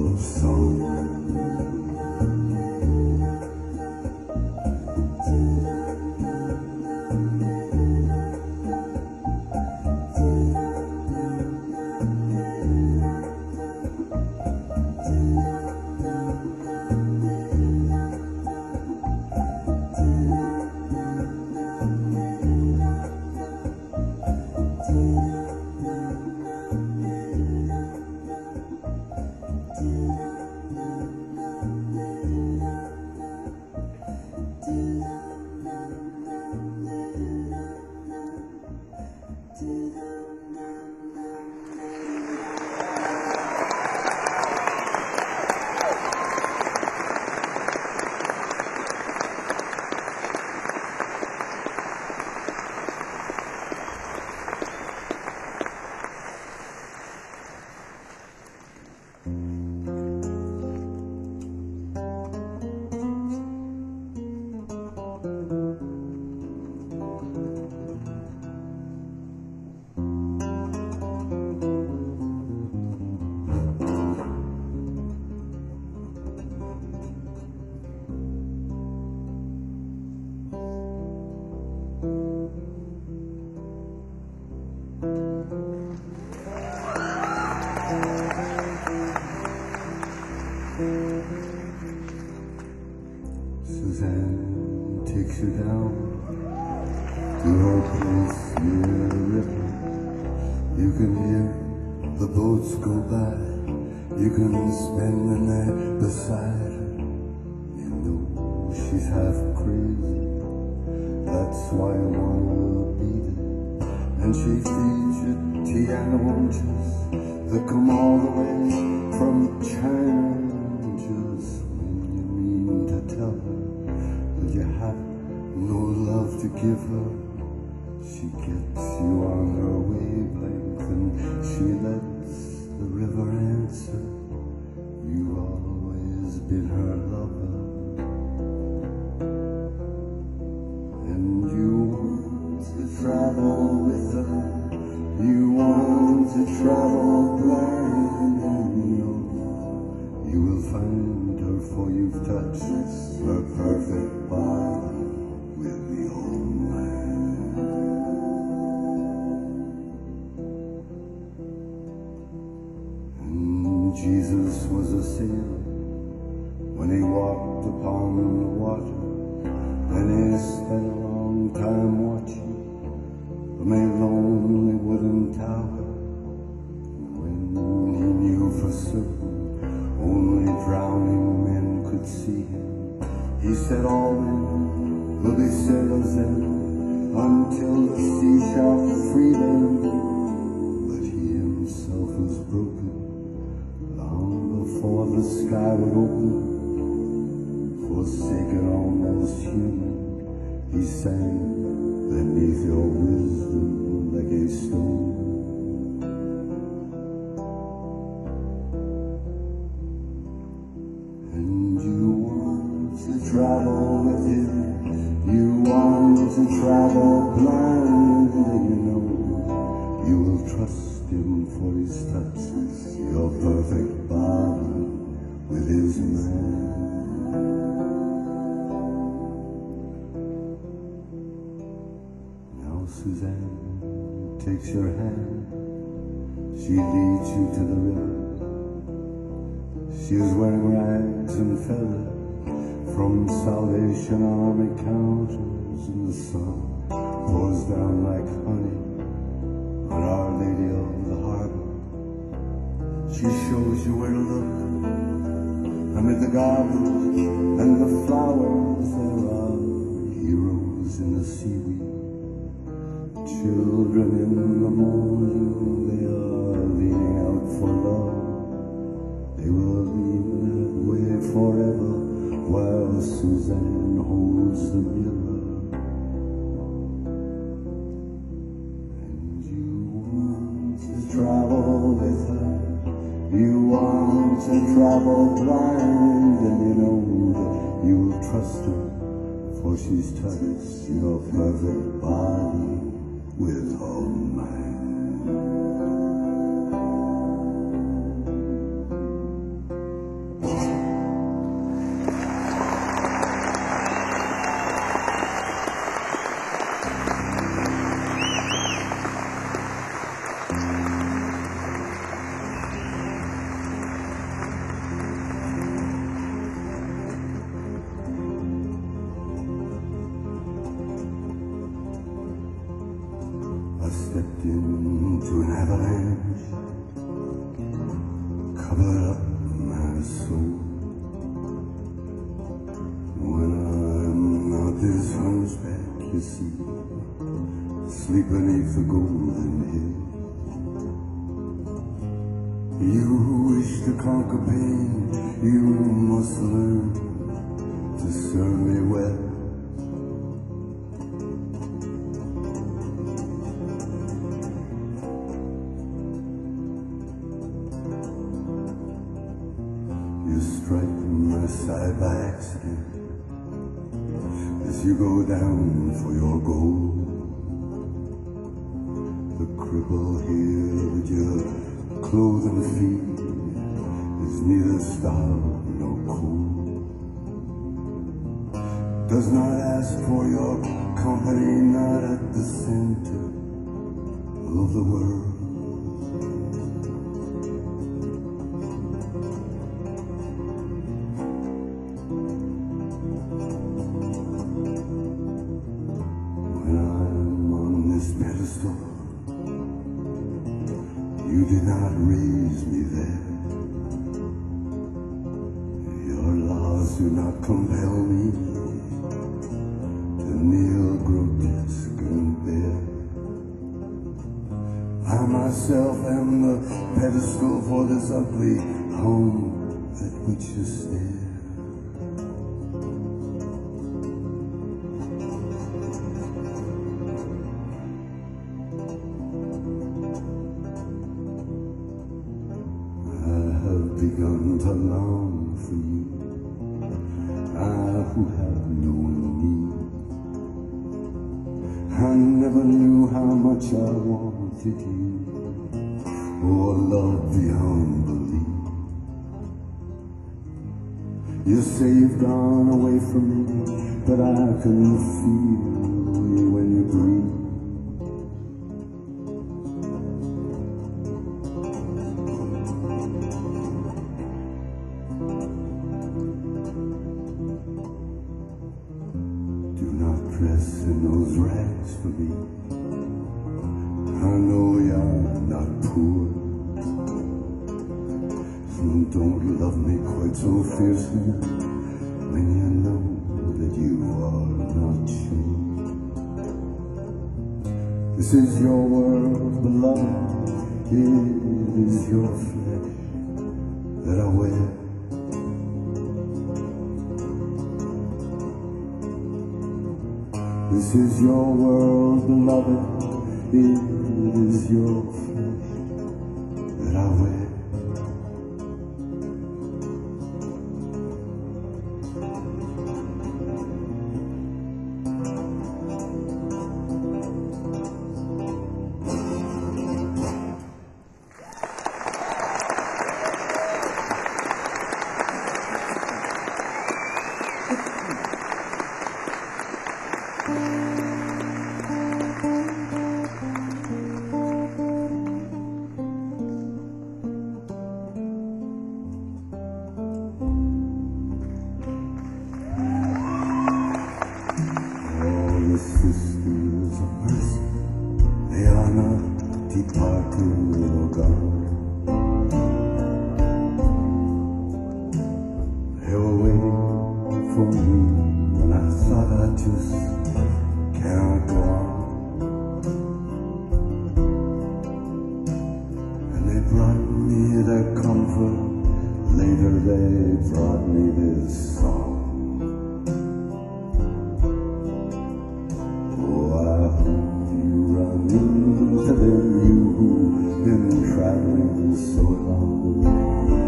takes you down to her place near the river. You can hear the boats go by. You can spend the night beside her. You know she's half crazy. That's why one will beat it. And she feeds you tea and oranges that come all the way from China. Just when you mean to tell her that you have no love to give her, she gets you on her wavelength and she lets the river answer. You've always been her lover, and you want to travel with her. You want to travel blind, and you know you will find her, for you've touched her perfect body with the old man. And Jesus was a sailor when he walked upon the water, and he spent a long time watching from a lonely wooden tower. When he knew for certain only drowning men could see him, he said all men will be sailors then, until the sea shall free them. But he himself was broken long before the sky would open. Forsaken, almost human, he sang beneath your wisdom like a stone. And you want to travel with him, you want to travel blind, and you know you will trust him, for he's touched your perfect body with his mind. Suzanne takes your hand, she leads you to the river. She is wearing rags and feathers from Salvation Army counters, and the sun pours down like honey on Our Lady of the Harbor. She shows you where to look amid the gardens and the flowers. There are heroes in the seaweed, children in the morning, they are leaning out for love. They will lean that way forever while Suzanne holds the mirror. And you want to travel with her, you want to travel blind, and you know that you will trust her, for she's touched your perfect body with her mind. I stepped into an avalanche, covered up my soul. When I'm not this hunchback, you see, sleep beneath the golden hill. You wish to conquer pain, you must learn to serve me well. You strike my side by accident as you go down for your goal. The cripple here with your clothing feet is neither starved nor cold. Does not ask for your company, not at the center of the world. store. You did not raise me there. Your laws do not compel me to kneel grotesque and bare. I myself am the pedestal for this ugly home at which you stare. Begun to long for you, I who have known need. I never knew how much I wanted you, oh love beyond belief. You saved on away from me, but I can feel you when you breathe. Dress in those rags for me. I know you're not poor. Don't love me quite so fiercely when you know that you are not sure. This is your world, beloved. It is your flesh that I wear. This is your world, beloved. It is your flesh that I wear. Sisters of mercy, they are not departed or gone. They were waiting for me when I thought I just cannot go on. And they brought me their comfort, later they brought me this song. To them, you who've been traveling so long.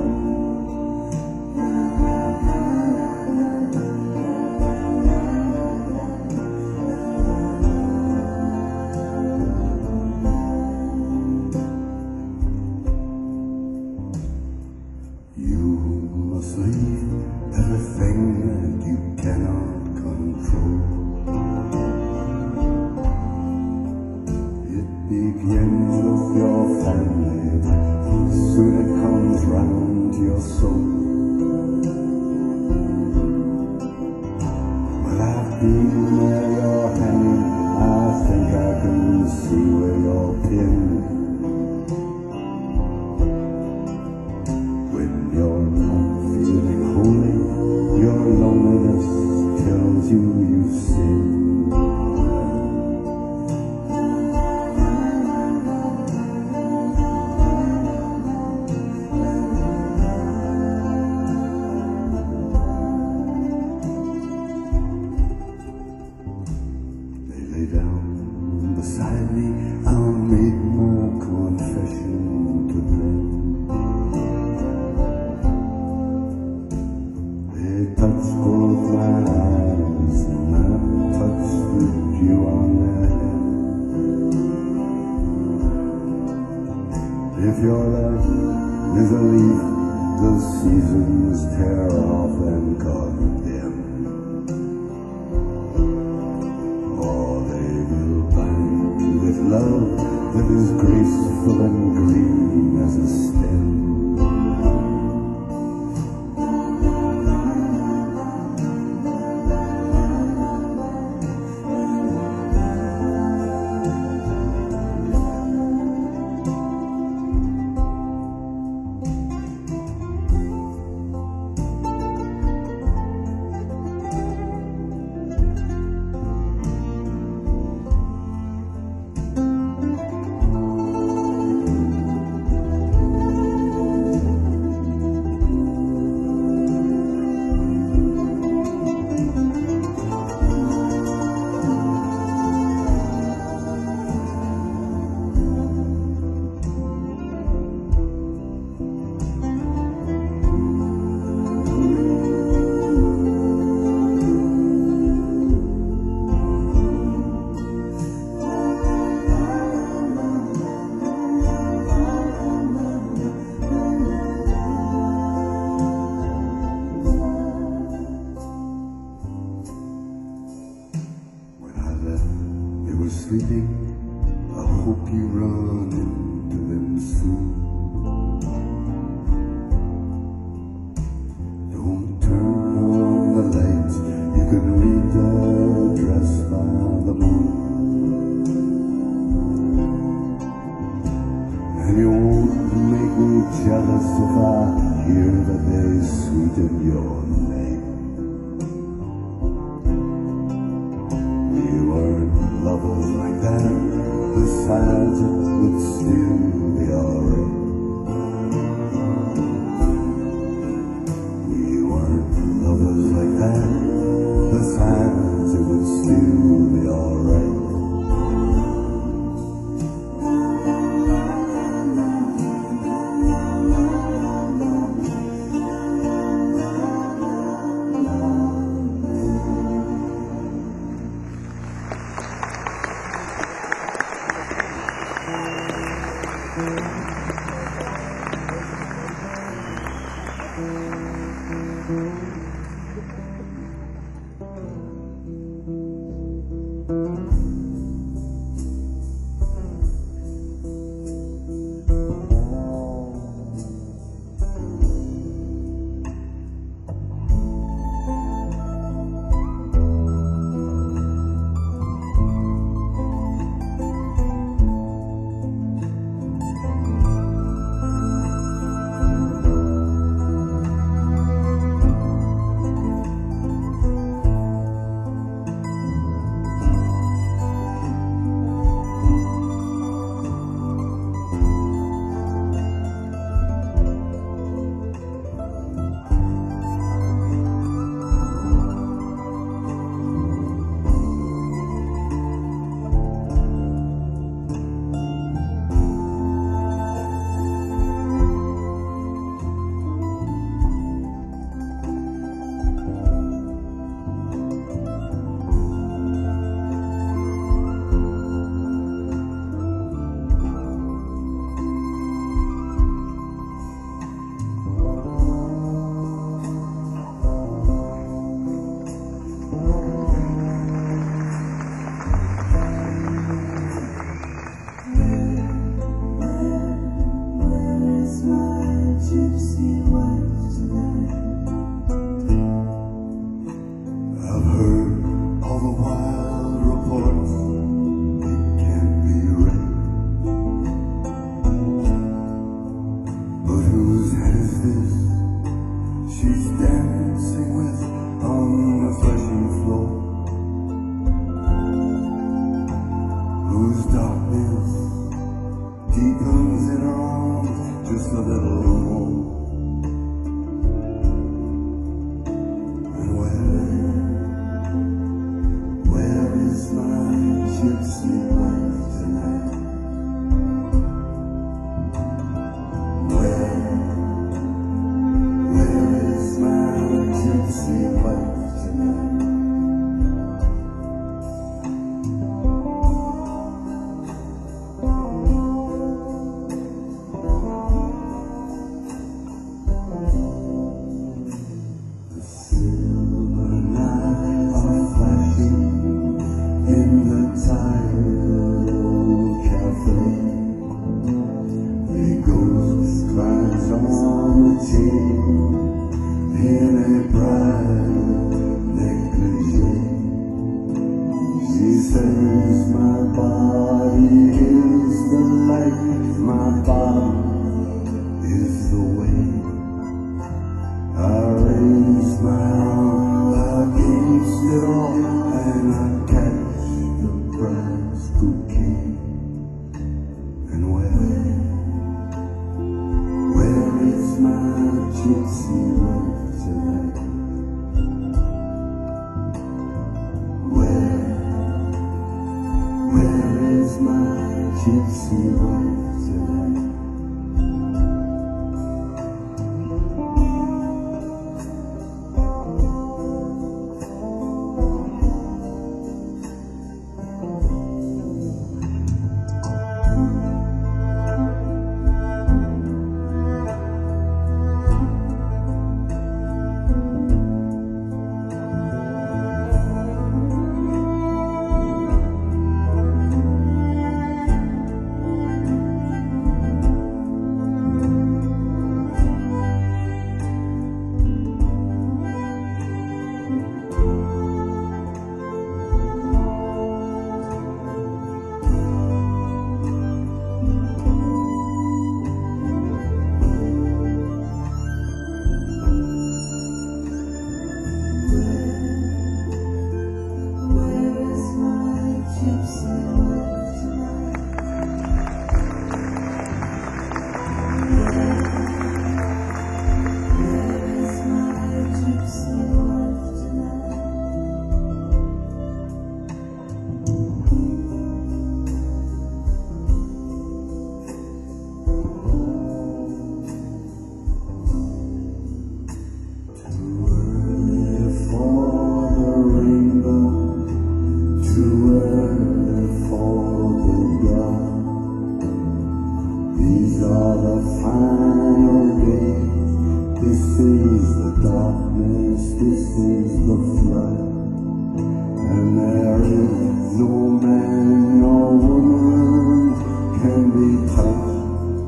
You must leave everything that you cannot control. Begins with your family, soon it comes round to your soul. Well, I've been where you're hanging, I think I can see where you're pinned. When you're not feeling holy, your loneliness tells you you've sinned. Down beside me, I'll make my confession to them. They touched both my eyes, and I touched the dew on their head. If your life is a leaf, the seasons tear off and cut them. Love that is graceful and green as a stem. sleeping, I hope you run into them soon. Don't turn on the lights, you can read the dress by the moon. And you won't make me jealous if I hear that they sweeten your name. We weren't lovers like that, the signs would still be alright. We weren't lovers like that, the signs it would still be alright. the weather for the dark. These are the final days. This is the darkness, this is the flood. And there is no man nor woman can be touched.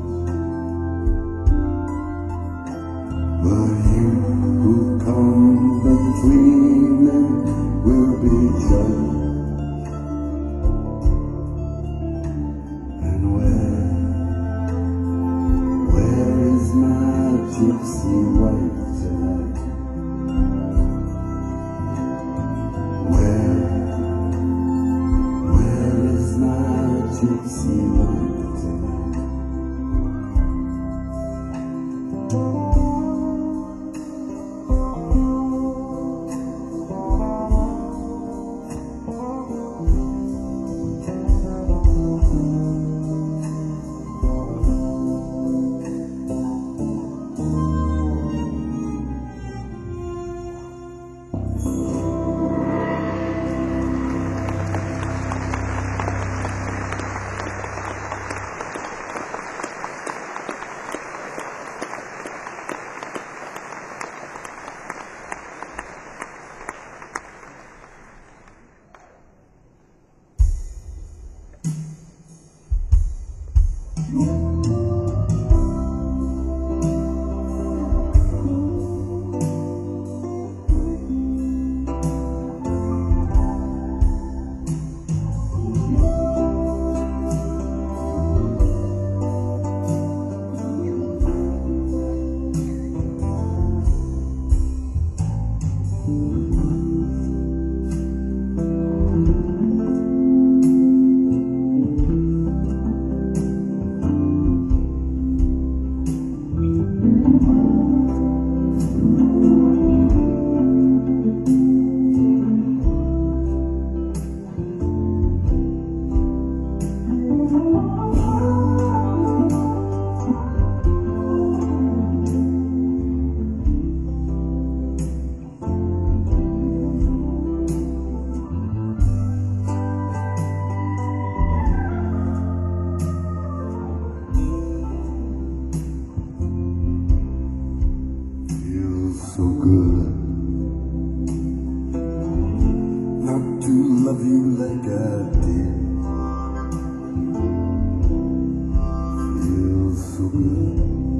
But you who come between them will be judged. And where, where is my gypsy wife tonight? Where, where is my gypsy wife tonight? So good not to love you like I did. Feels so good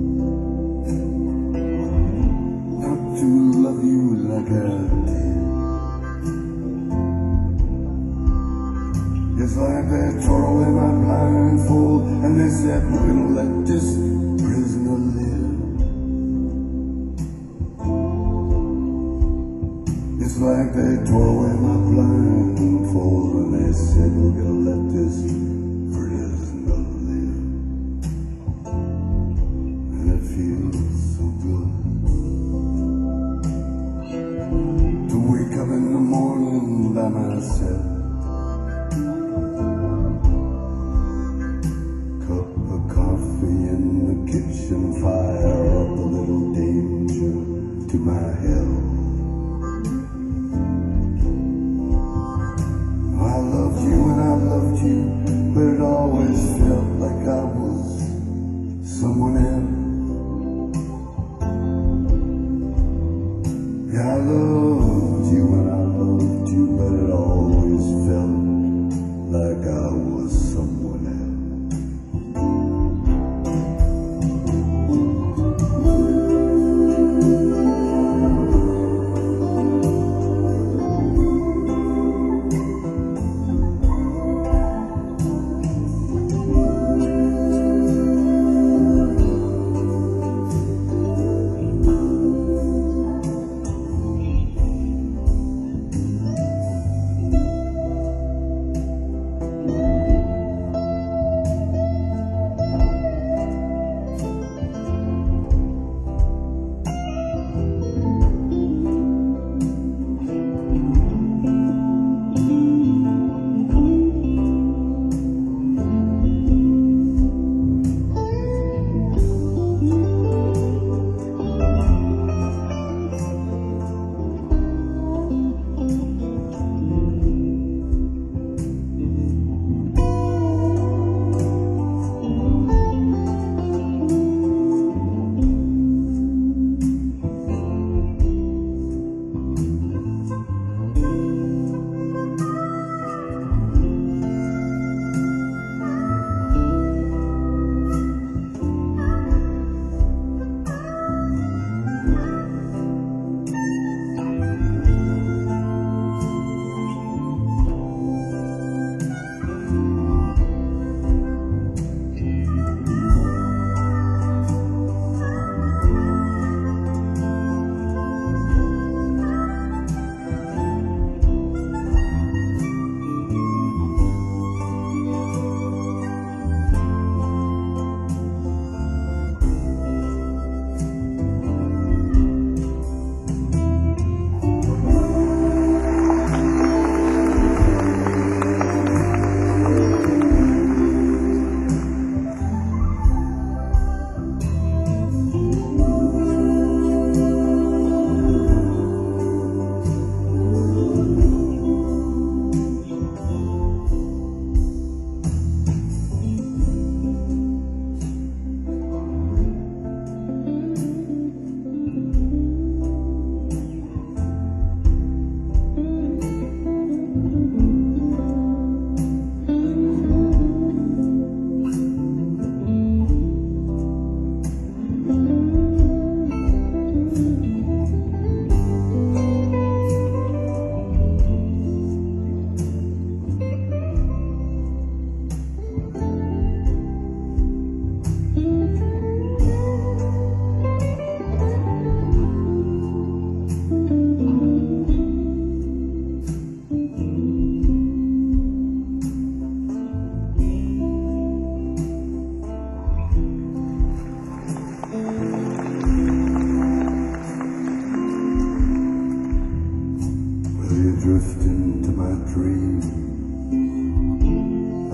not to love you like I did. It's like they tore away my blindfold and they said, we're gonna let this prisoner live. It's like they tore away my blindfold and they said, we're gonna let this prisoner live. And it feels so good to wake up in the morning by myself. Cup of coffee in the kitchen fire up a little danger to my health. I loved you and I loved you, but it always felt like I was someone else. Yeah, I loved you and I loved you, but it always felt like I was someone else.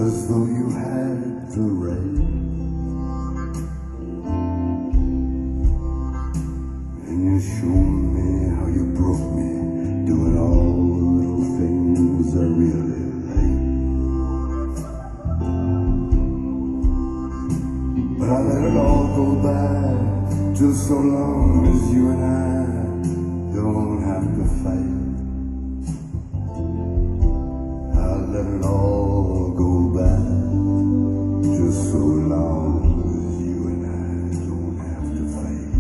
as though you had the right. And you showed me how you broke me, doing all the little things I really like. But I let it all go by, just so long as you and I don't have to fight. I let it all go by, just so long as you and I don't have to fight.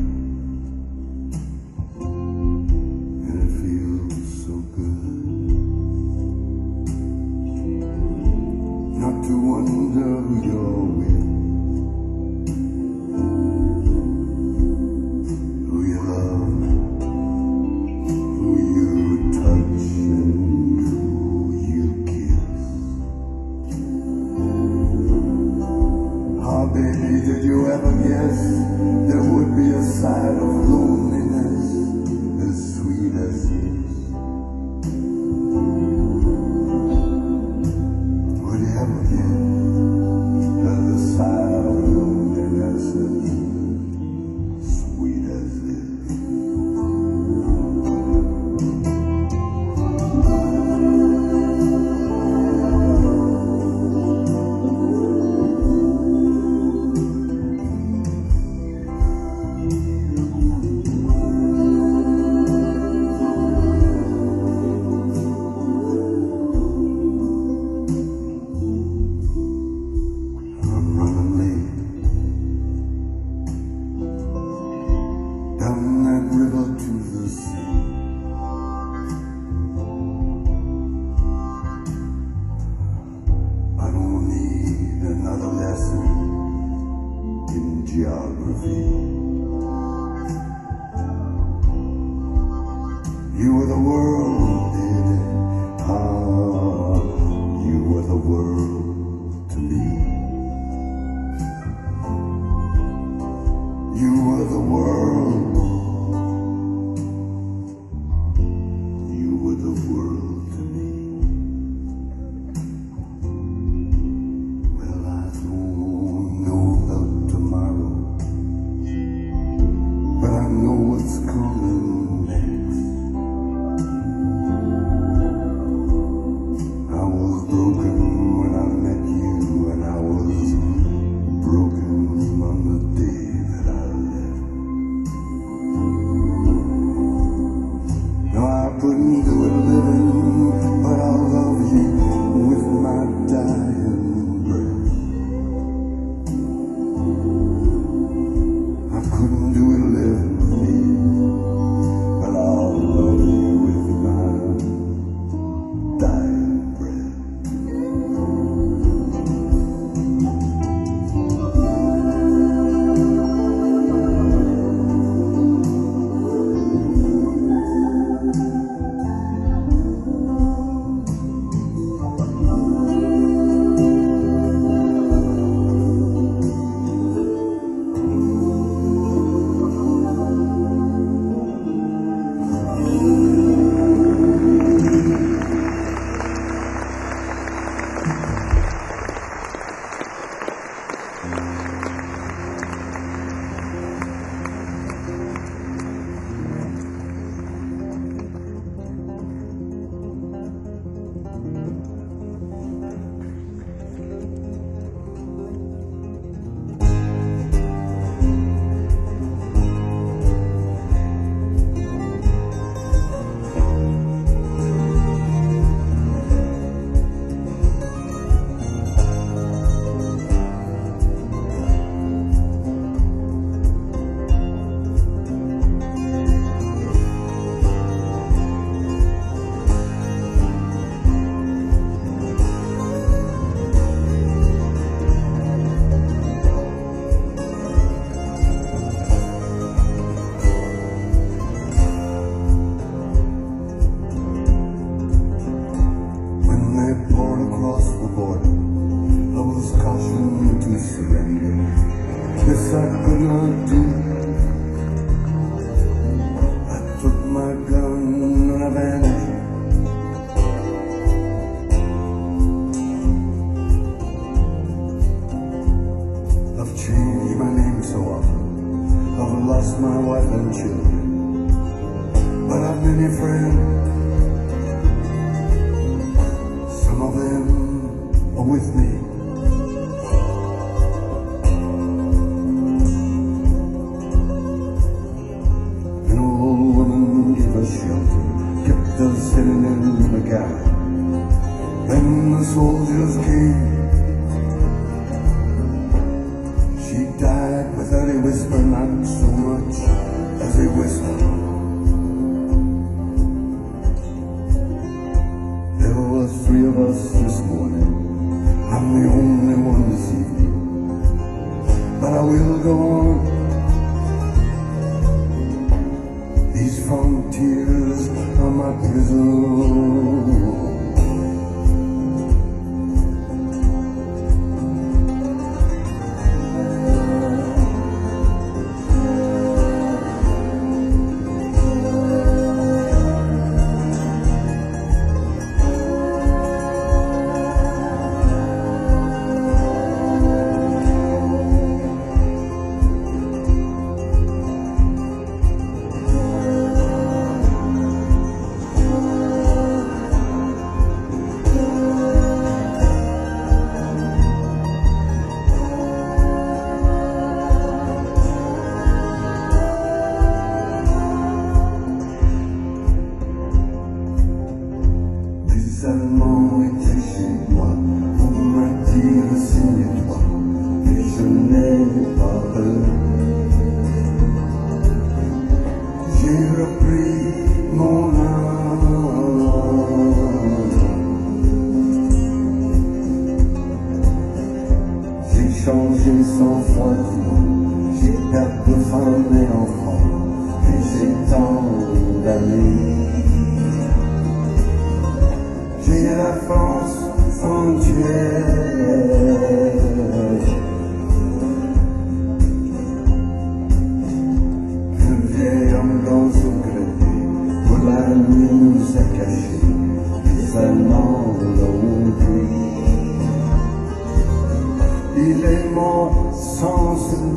And it feels so good not to wonder who you're with, who you love, who you touch, and who you kiss. Ah, baby, did you ever guess there would be a side of loneliness as sweet as this? Would you ever get that the side of loneliness as sweet as this? I'm running late down that river to the sea. I don't need another lesson in geography. You were the world, baby. Ah, you were the world to me. You were the world. You were the world to me. Well, I don't know about tomorrow, but I know what's coming next. I was broken when I met you, and I was broken on the day that I left. No, I couldn't do it living, but I'll love you with my dying breath. I couldn't do it living, but I'll love you with my dying breath. Yes, I could not do. I took my gun and I vanished. lost my wife and children, but I've many friends. Some of them are with me. An old woman gave us shelter, kept us sitting in the gap. Then the soldiers came. She died without a whisper, not so much as a whisper. There were three of us this morning. I'm the only one this evening, but I will go on. These frontiers are my prison. Seulement été chez moi pour me dire signe-toi, et je n'ai pas peur. J'ai repris mon âme, j'ai changé sans foi du monde, j'ai perdu femme et enfant, et j'ai tant d'amis. J'ai la France entière. Un vieil homme dans son grenier, où la nuit nous a cachés, les Allemands l'ont pris. Il est mort sans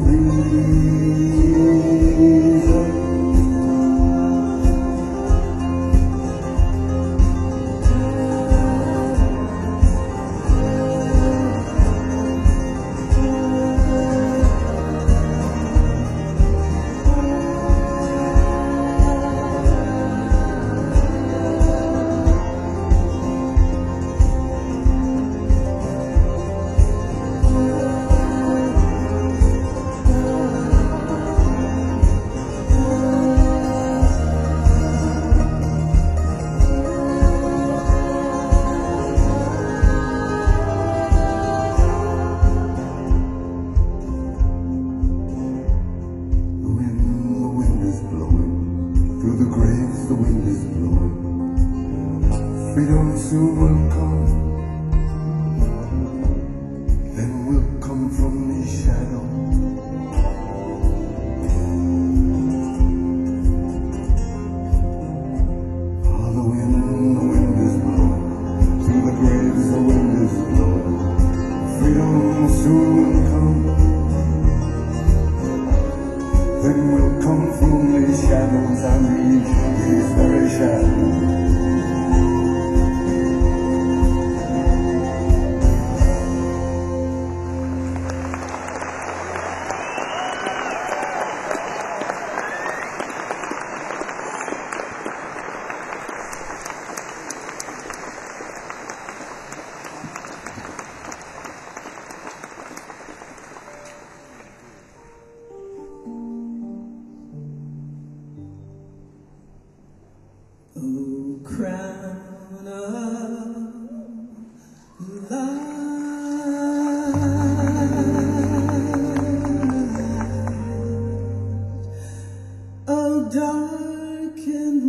surprise. Through the graves the wind is blowing. Freedom soon will come. Then will come from the shadow. Ah, the wind, the wind is blowing. Through the graves the wind is blowing. Freedom soon will come. Then will come from the shadows, I mean, these very shadows. Oh, crown of light, oh, dark and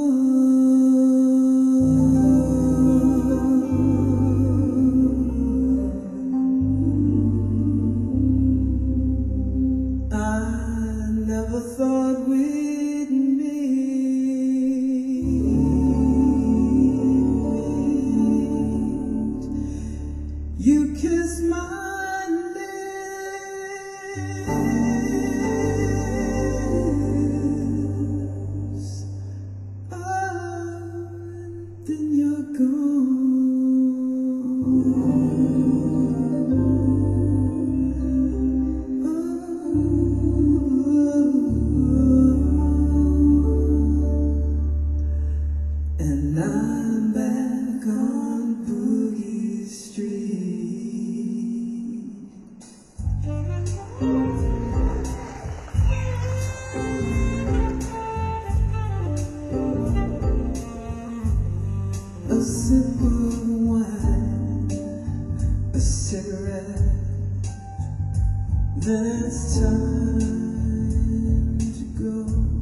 warm. I never thought we'd meet. You kiss my lips, cigarette. Then it's time to go.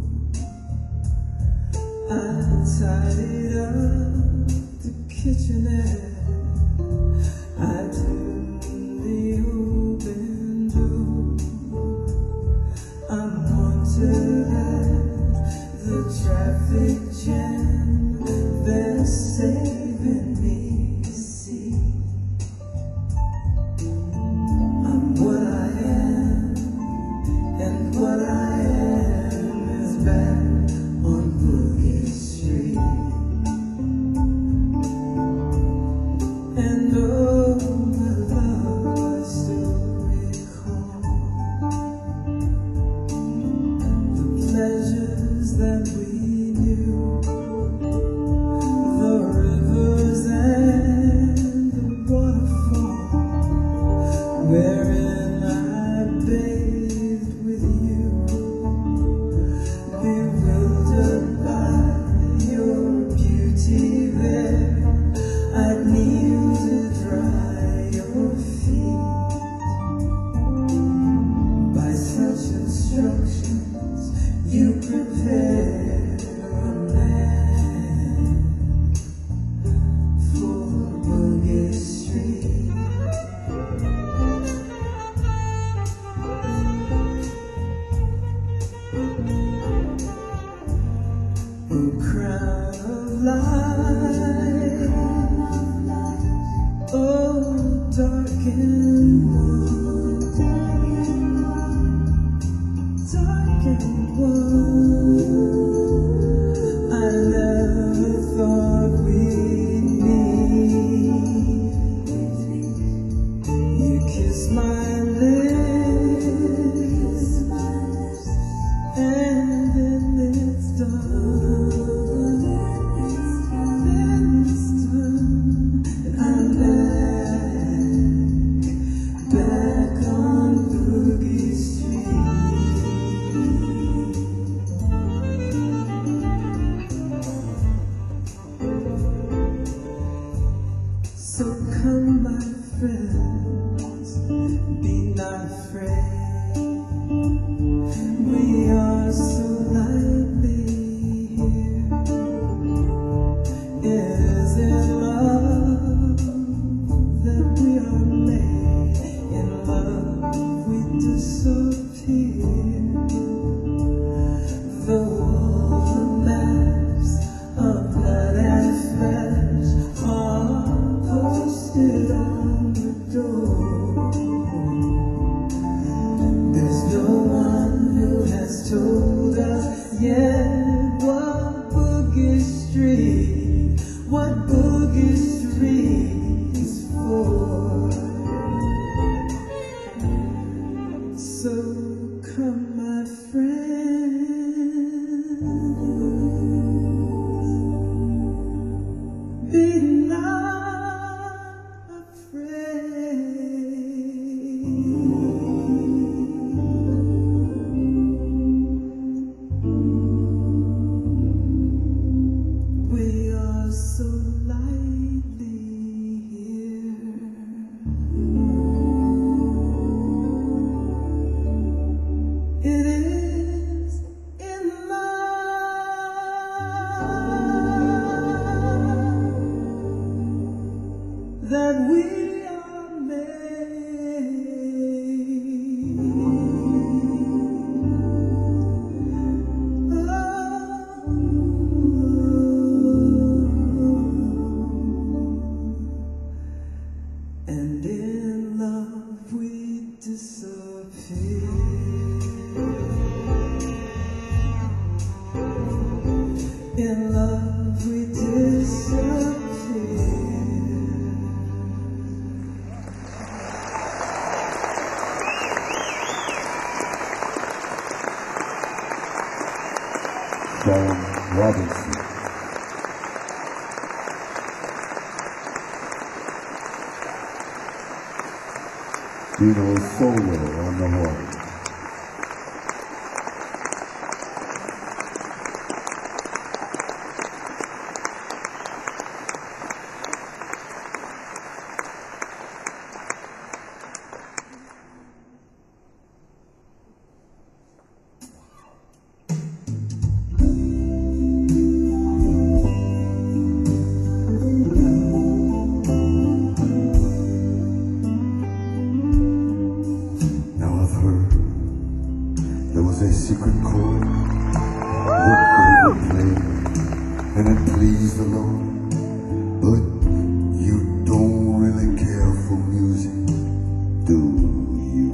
I tidied up the kitchenette. I do the open door. I'm wanted at the traffic jam. They're saving me. See, I'm what I am, and what I am is back on Boogie Street. And oh, my love, I still recall the pleasures that we knew, the rivers and the waterfall, wherein I bathed with you, bewildered by your beauty there. I'd kneel to dry your feet. By such instructions, you prepare a man for Boogie Street. Oh, crown of light, oh, darkened one, darkened one. I never thought we'd meet. You kiss my lips, and then it's done. Then it's done, and I'm back, back on Boogie Street. So come, my friends, be not afraid. We are so lively here. Is it love that we are made? In love we disappear. The wall maps of blood and flesh are posted on the door. There's no one who has told us yet what Boogie Street, what Boogie Street is for. So come, my friend, be not afraid. We are so lively here. It is in love that we are made. Oh, and in love we disappear. In love we disappear. Sharon Robinson. Dino Solo on the horn. secret chord that they would play, and it pleased the Lord. But you don't really care for music, do you?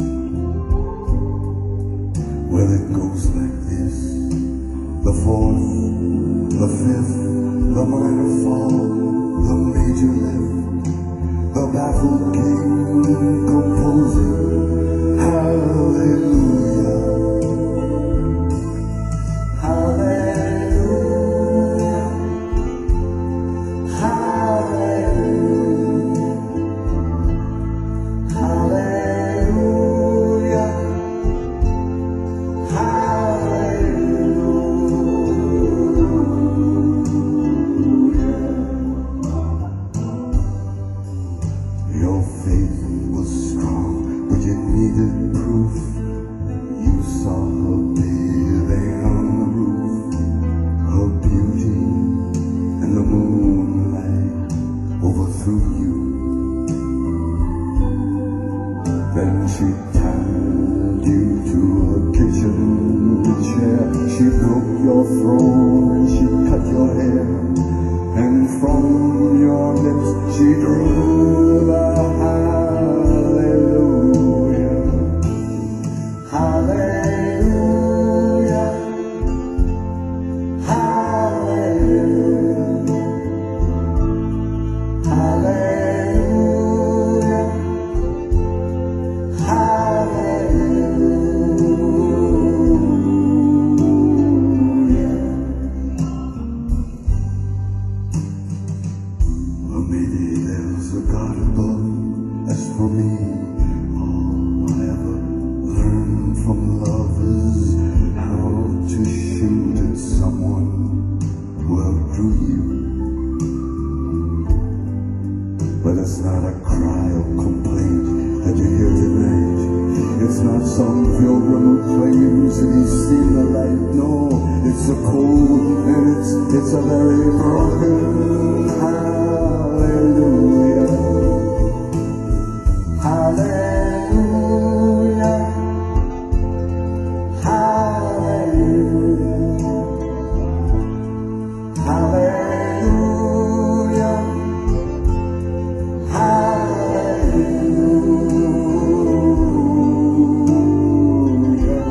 Well, it goes like this: the fourth, the fifth, the minor fall, the major lift, the baffled king composing hallelujah, hallelujah, hallelujah, hallelujah, Your faith was strong, but you needed proof. You saw her bathing on the roof, her beauty and the moonlight overthrew you. Then she tied you to her kitchen chair. She broke your throne and she cut your hair, and from your lips she drew the hallelujah, hallelujah, hallelujah, hallelujah, hallelujah. Well, maybe there's a God above. As for me, all I ever learned from love is how to shoot at someone who outdrew you. But it's not a cry of complaint that you hear tonight. It's not some pilgrim who claims that he's seen the light. No, it's a cold and it's it's a very broken hallelujah, hallelujah, hallelujah, hallelujah, hallelujah.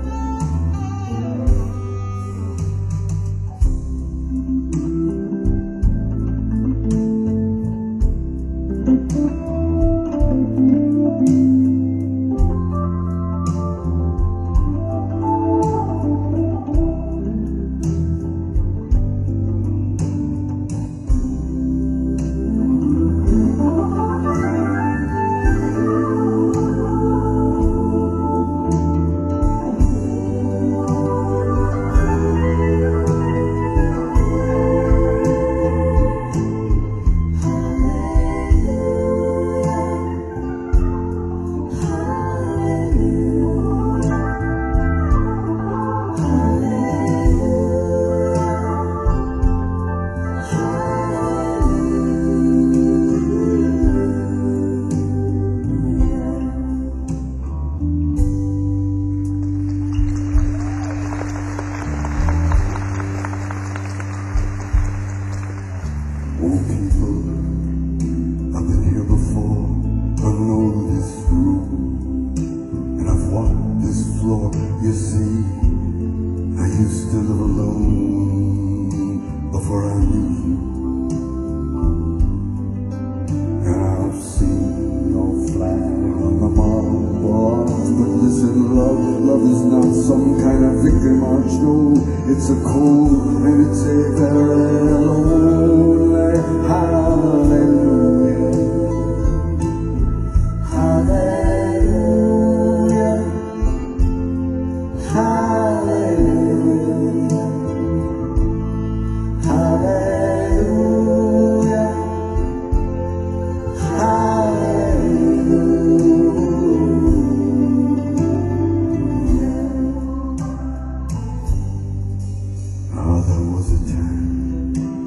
Oh, people, I've been here before. I know this room, and I've walked this floor. You see, I used to live alone before I knew you, and I've seen your flag on the marble walls. But listen, love, love is not some kind of victory march. No, it's a cold and it's a very lonely hallelujah, hallelujah, hallelujah, hallelujah, hallelujah. Ah, there was a time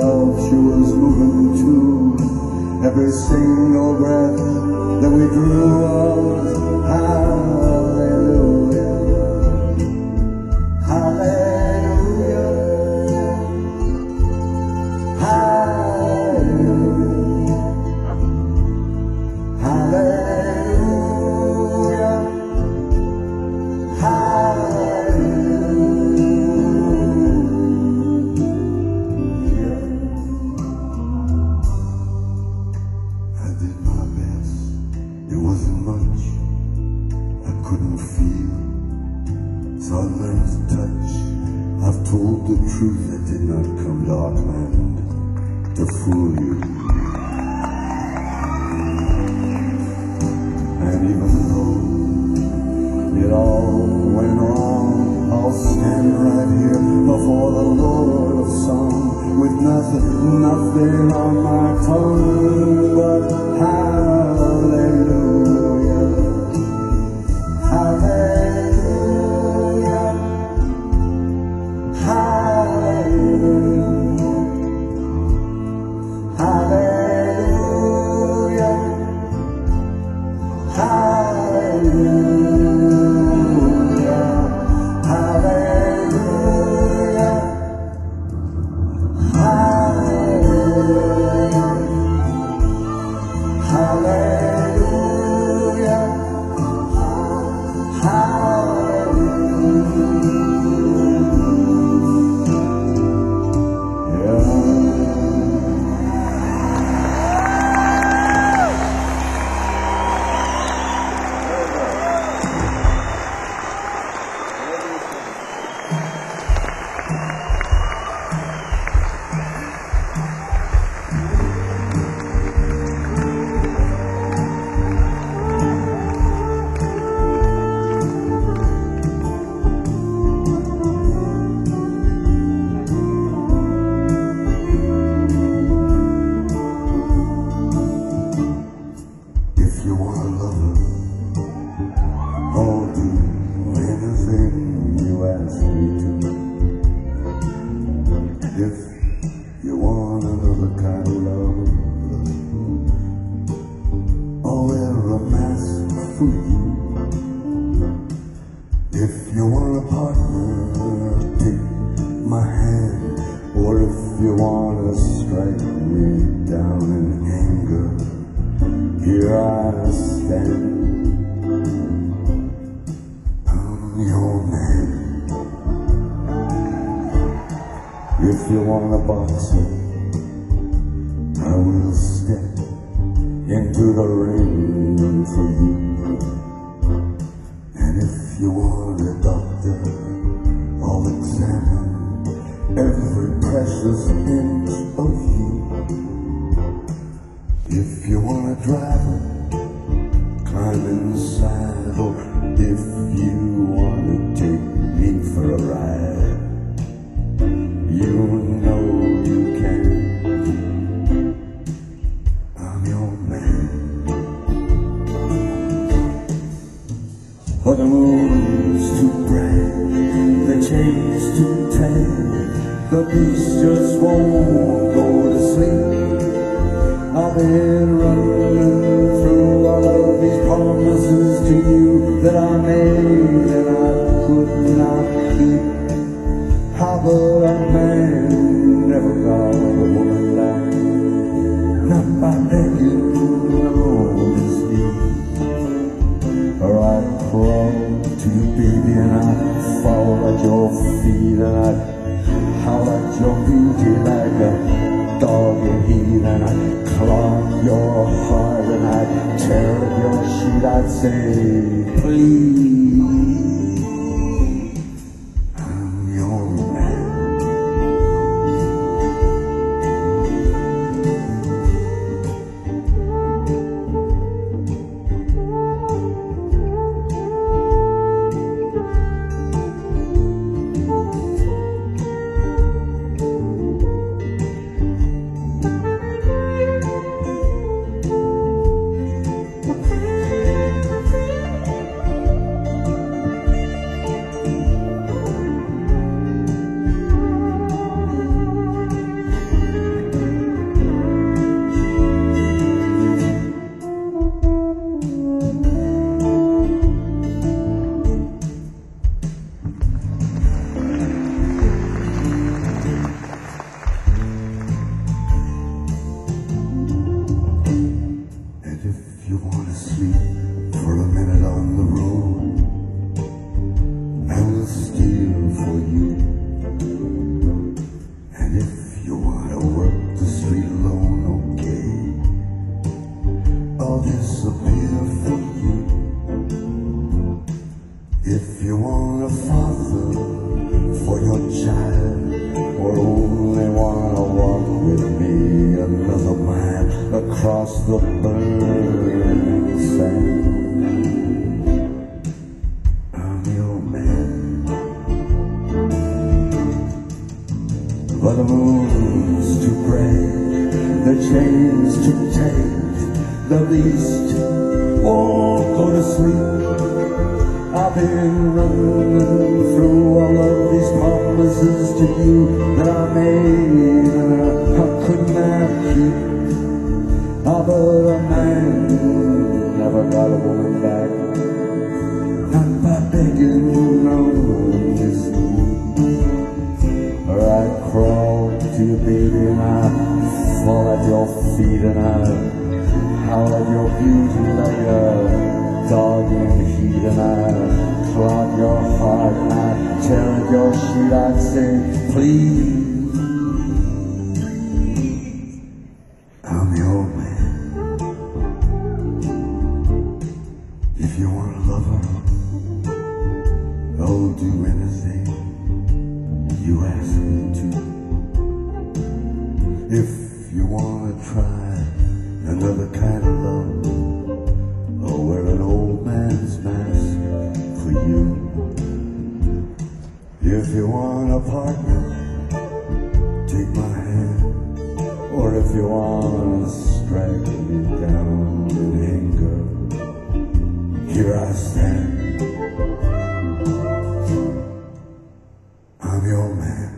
love she was moving to. Every single breath that we drew was hallelujah, hallelujah, hallelujah, hallelujah, hallelujah. I did my best. It wasn't much I couldn't feel, so I learned to touch. I've told the truth. I did not come to Auckland to fool you. And even though it all went wrong, I'll stand right here before the Lord of Song with nothing, nothing on my tongue but hallelujah, hallelujah, hallelujah, hallelujah, hallelujah, hallelujah, hallelujah, hallelujah, If you want a lover, I'll do anything you ask me to. If you want another kind of love, I'll wear a mask for you. If you want a partner, take my hand. Or if you want to strike me down in anger, here I stand. I'm your man. If you want a boxer, I will step into the ring for you. And if you want a doctor, I'll examine every precious inch of you. If you want a driver, climb inside. Or if you want to take me for a ride, you know you can. I'm your man. For the moon's too bright, the chase too tight, the beast just won't go to sleep. I've been running through all of these promises to you that I made and I could not keep. How could a man never got a woman like? Not by begging on his knees. Or I'd crawl to you, baby, and I'd fall at your feet, and I'd howl at your beauty like a dog in heat, and I'd clog your heart, and I'd tear up your sheet. I'd say, please, I'm your man. If you wanna work the street alone, okay, all this will be for you. If you want a father for your child, or only wanna walk with me another mile across the burning sand, I'm your man. But the moon's too bright, the chains too tight, the beast won't go to sleep. I've been running through all of these promises to you that I made and I, I could not keep. Ah, but a man never got a woman back, not by begging on his knees. Or I crawl to you, baby, and I fall at your feet and I howl at your beauty like a dog in heat, and I clog your heart, and I tear at your sheet. I'd say, please, I'm your man. If you want a lover, I'll do anything you ask me to. If you want to try another kind of love, I'll wear an old man's mask for you. If you want a partner, take my hand. Or if you want to strike me down in anger, here I stand. I'm your man.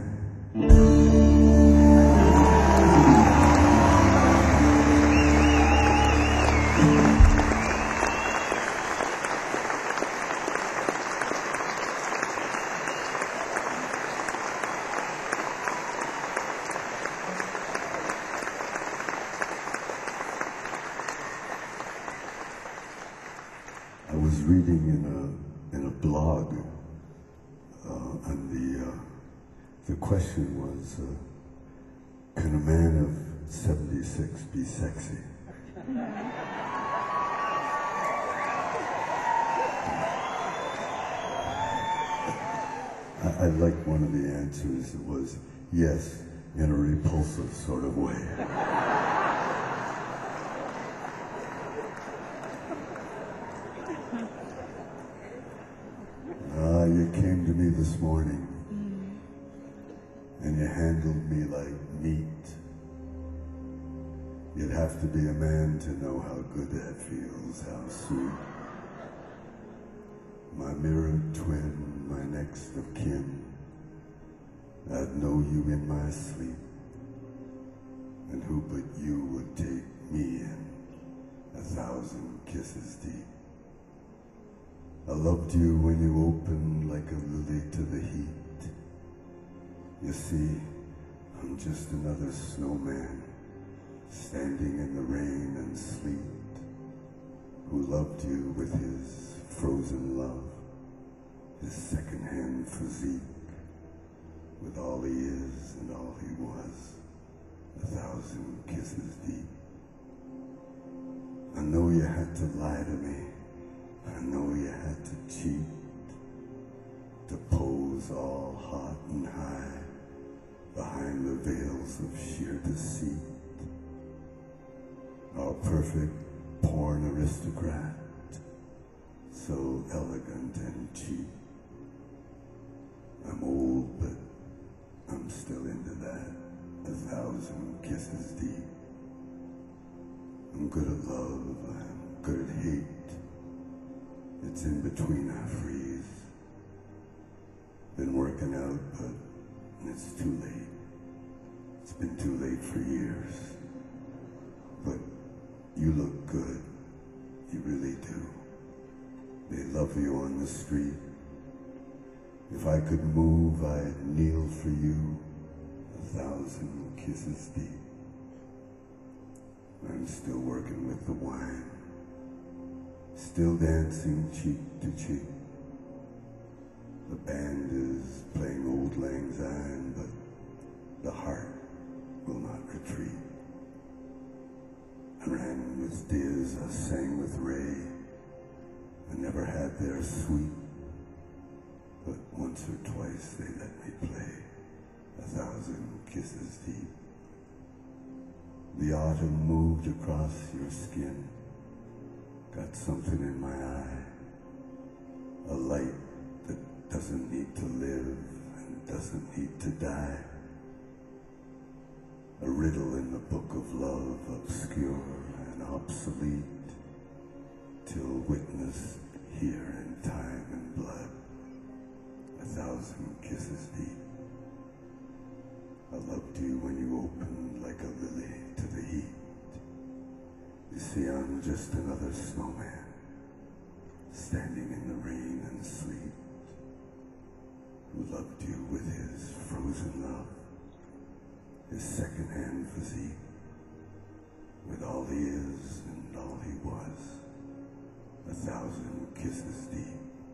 I was reading in a in a blog, uh, and the uh, the question was, uh, can a man of seventy-six be sexy? I, I liked one of the answers. It was yes, in a repulsive sort of way. Ah, you came to me this morning, and you handled me like meat. You'd have to be a man to know how good that feels, how sweet. My mirrored twin, my next of kin, I'd know you in my sleep, and who but you would take me in a thousand kisses deep. I loved you when you opened like a lily to the heat. You see, I'm just another snowman standing in the rain and sleet, who loved you with his frozen love, his second-hand physique, with all he is and all he was, a thousand kisses deep. I know you had to lie to me. I know you had to cheat, to pose all hot and high behind the veils of sheer deceit. Our perfect porn aristocrat, so elegant and cheap. I'm old, but I'm still into that, a thousand kisses deep. I'm good at love, I'm good at hate. It's in between I freeze. Been working out, but it's too late. It's been too late for years. But you look good. You really do. They love you on the street. If I could move, I'd kneel for you, a thousand kisses deep. I'm still working with the wine. Still dancing cheek to cheek. The band is playing Old Lang Syne, but the heart will not retreat. I ran with Diz, I sang with Ray. I never had their sweet, but once or twice they let me play a thousand kisses deep. The autumn moved across your skin, got something in my eye, a light that doesn't need to live and doesn't need to die. A riddle in the book of love, obscure and obsolete, till witnessed here in time and blood, a thousand kisses deep. I loved you when you opened like a lily to the heat. You see, I'm just another snowman, standing in the rain and sleet, who loved you with his frozen love, his second-hand physique, with all he is and all he was, a thousand kisses deep.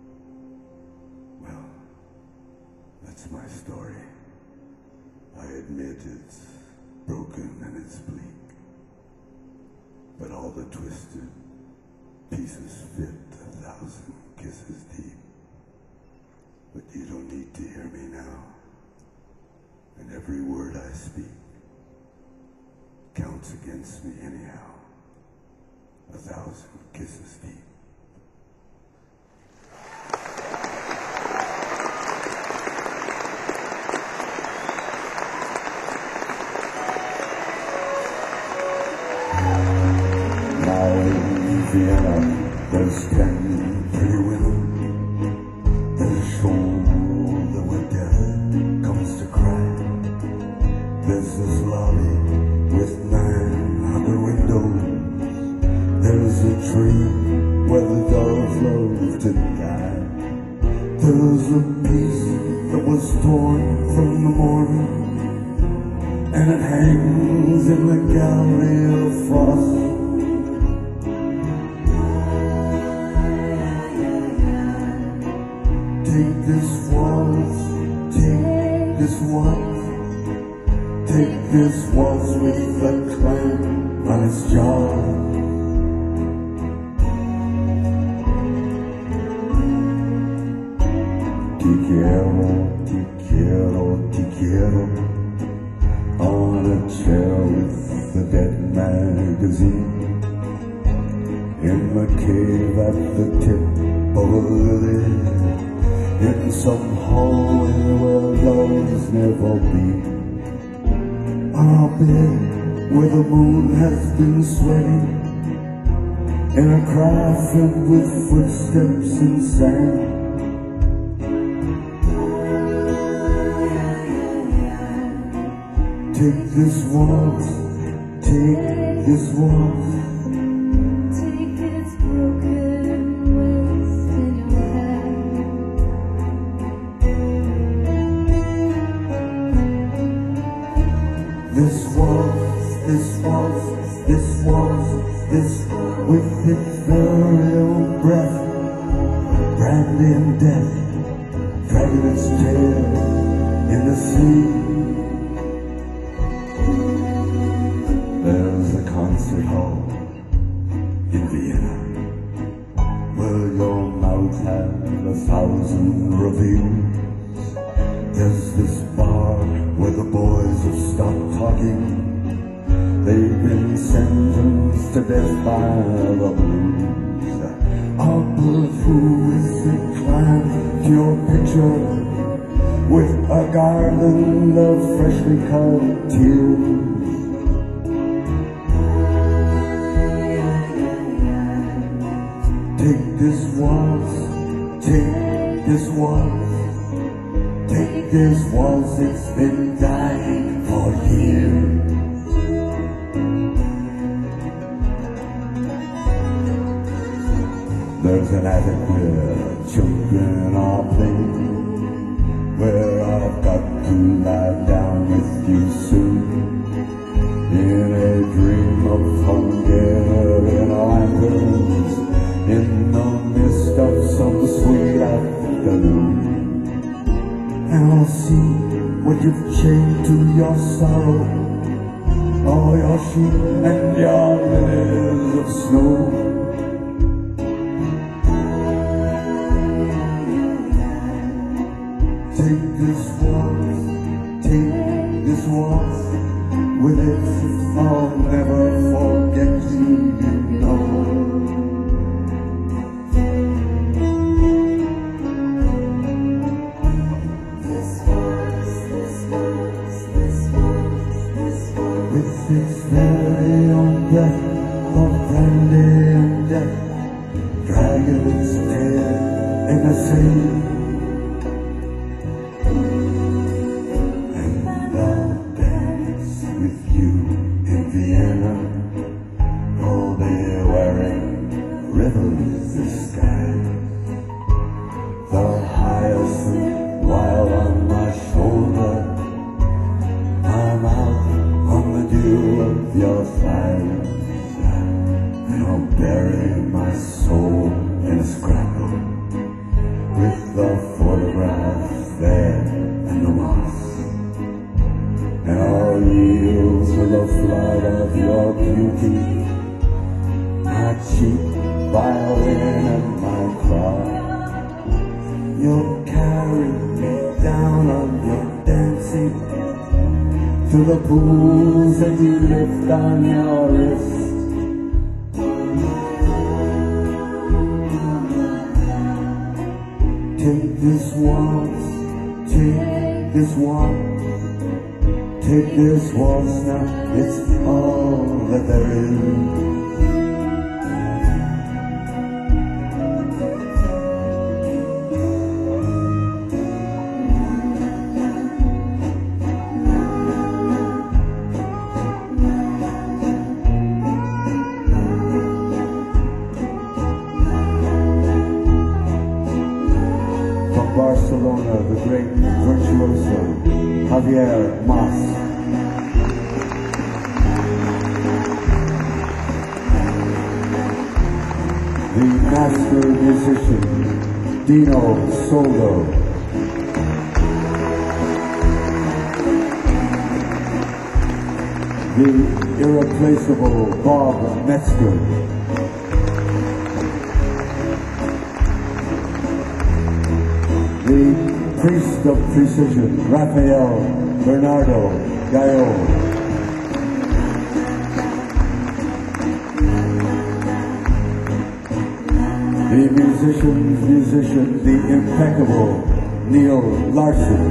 Well, that's my story. I admit it's broken and it's bleak, but all the twisted pieces fit a thousand kisses deep. But you don't need to hear me now, and every word I speak counts against me anyhow, a thousand kisses deep. Now in Vienna, there's ten pretty women that are shoulder when death comes to cry. There's this lobby with nine hundred windows. There's a tree where the doves love to die. There's a piece that was torn from the morning, and it hangs in the gallery of frost. Take this waltz, take this waltz, take this waltz with the clam on its jaw. Te quiero, te quiero, te quiero, on a chair with the dead magazine, in the cave at the tip of a lily, in some hallway where doves never be, on a bed where the moon has been sweating, in a craft filled with footsteps and sand. Take this waltz, take this waltz, take this broken waist in your hand. this waltz, this waltz, this waltz, this with its burial breath, brandy and death, dragging its tail in the sea. There's a concert hall in Vienna where your mouth had a thousand reveals. There's this bar where the boys have stopped talking. They've been sentenced to death by the blues. Up of who is inclined to your picture with a garland of freshly cut tears. Take this waltz, take this waltz, take this waltz, it's been dying for years. There's an attic where children are playing, where I've got to lie down with you soon, in a dream of Hungarian lanterns, in the mist of some sweet afternoon. And I'll see what you've chained to your sorrow, all your sheep and your lilies of snow. Take this waltz, take this waltz with it, I'll never forget you, you know. With its very own breath of brandy and death, dragons dead in the sea. And I'll dance with you in Vienna, all day wearing rivers of sky. The hyacinth wild on my shoulder, I'm out on the dew of your thighs, and I'll bury my soul in a scrapbook with the photograph there and the moss, and I'll yield to the flood of your beauty, my cheap violin and my cry. You'll carry me down on your dancing to the pools that you lift on your wrist. Take this waltz, take this waltz, take this waltz now, it's all that there is. Barcelona, the great virtuoso Javier Mas. The master musician Dino Soldo. The irreplaceable Bob Metzger. The priest of precision, Rafael Bernardo Gallo. The musician's musician, the impeccable Neil Larson.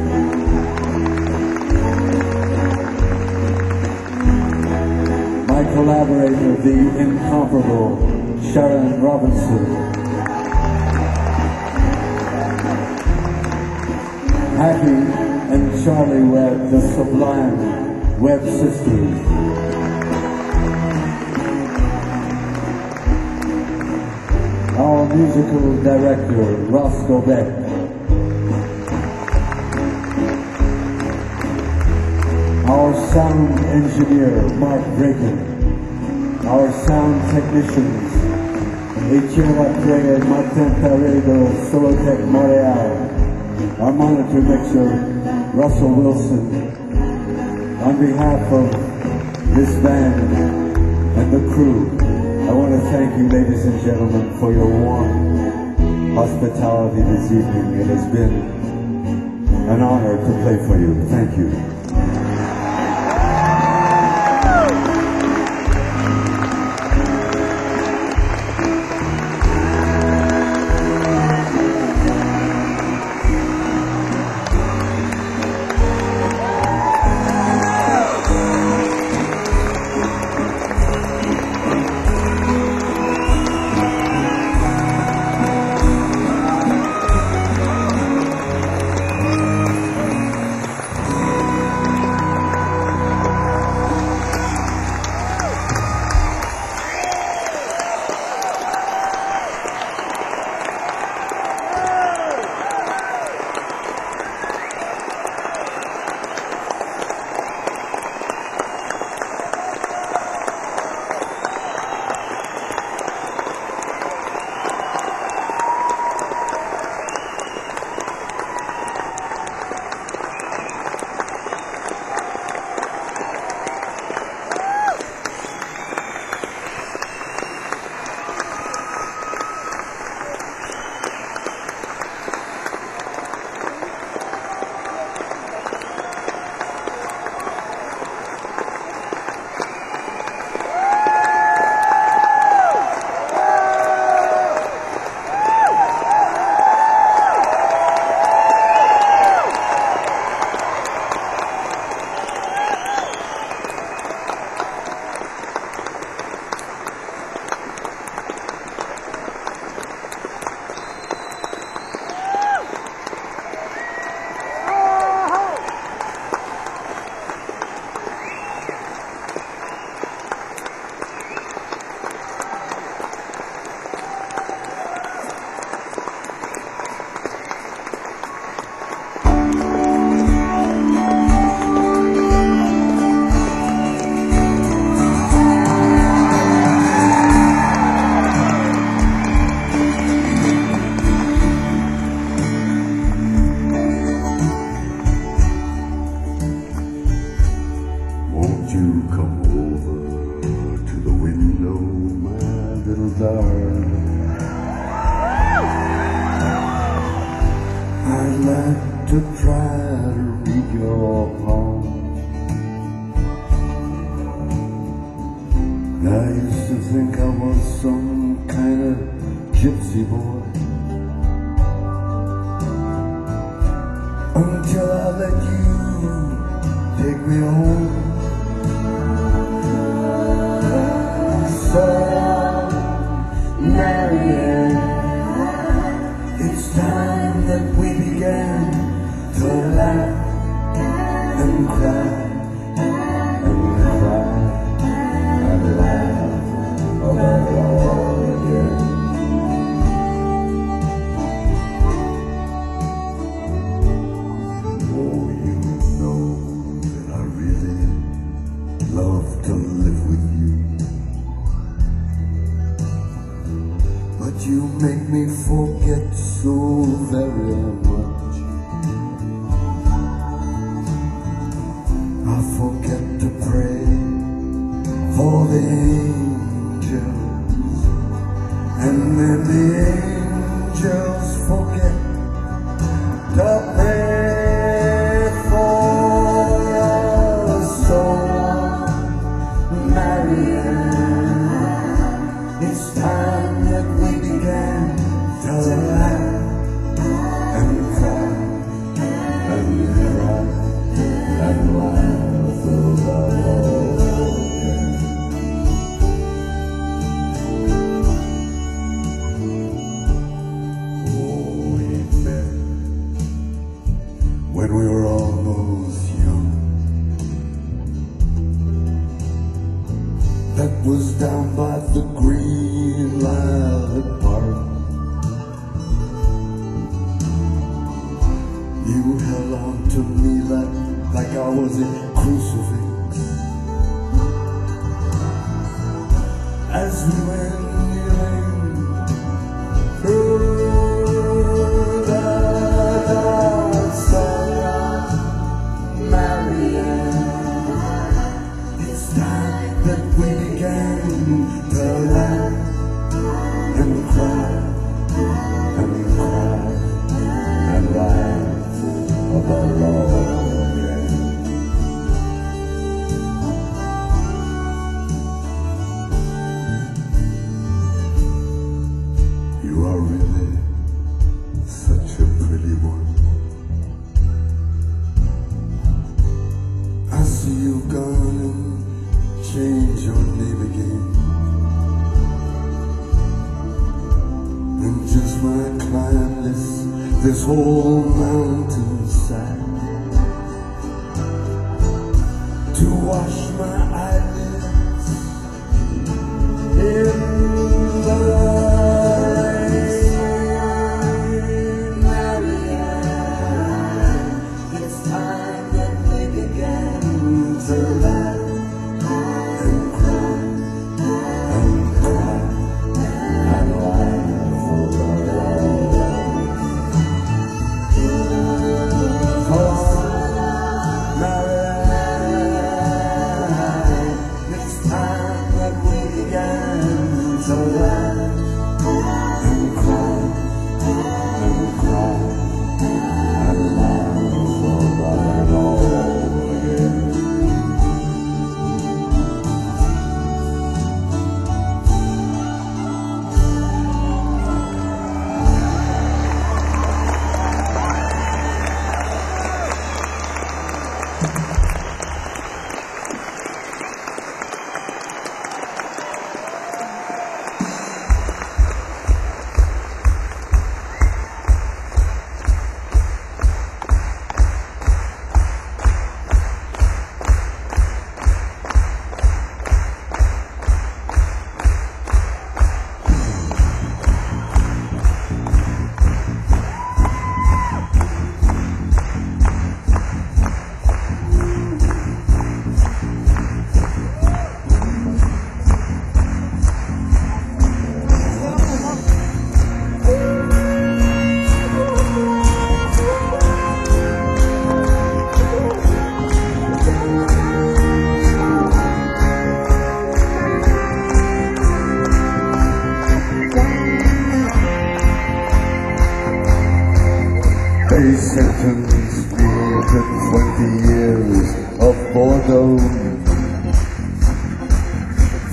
My collaborator, the incomparable Sharon Robinson. Hattie and Charlie Webb, the sublime Webb sisters. Our musical director, Roscoe Beck. Our sound engineer, Mark Braken. Our sound technicians, Etienne Lapre and Martin Peredo, Solotech Montreal. Our monitor mixer, Russell Wilson. On behalf of this band and the crew, I want to thank you, ladies and gentlemen, for your warm hospitality this evening. It has been an honor to play for you. Thank you. you come over to the window, my little darling? I'd like to try to read your palm. I used to think I was some kind of gypsy boy, until I let you take me home. So, Marianne, it's time that we began to laugh and cry and cry and laugh about it all again. Oh, you know that I really love to live with you, but you make me forget so very much. I forget to pray for the angels, and then the angels forget to pray for us. So, Marianne, it's time that we began to laugh and cry and cry and laugh about all again. Oh, we met when we were almost young. That was down by the green lilac park. You held on to me like, like I was a crucifix, as we went kneeling through the dark sunlight. Marianne, it's time that we began to laugh and cry and cry and laugh about it all again. You are really such a pretty one. I see you've gone and changed your name again, and just when I climb this, this whole mountainside to wash my eyelids in the rain. Marianne, it's time that we began to laugh and cry and cry and laugh about all. Oh, Marianne, it's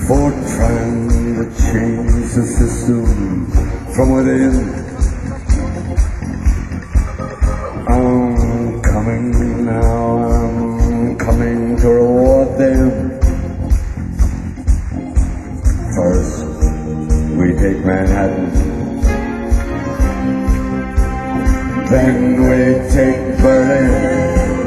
for trying to change the system from within. I'm coming now, I'm coming to reward them. First, we take Manhattan, then we take Berlin.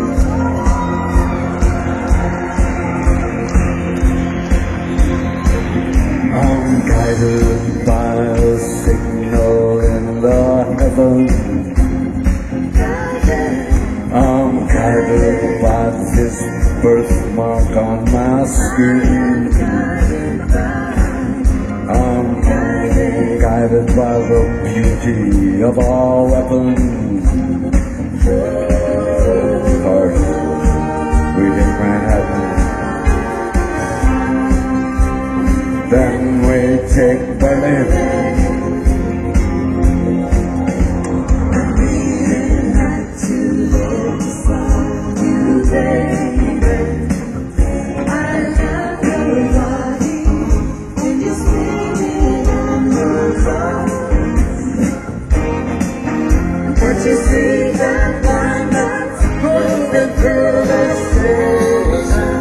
I'm guided by a signal in the heavens. I'm guided by this birthmark on my skin. I'm guided by the beauty of our weapons. First, we take Manhattan, then we take Berlin. You see that diamonds moving through the station.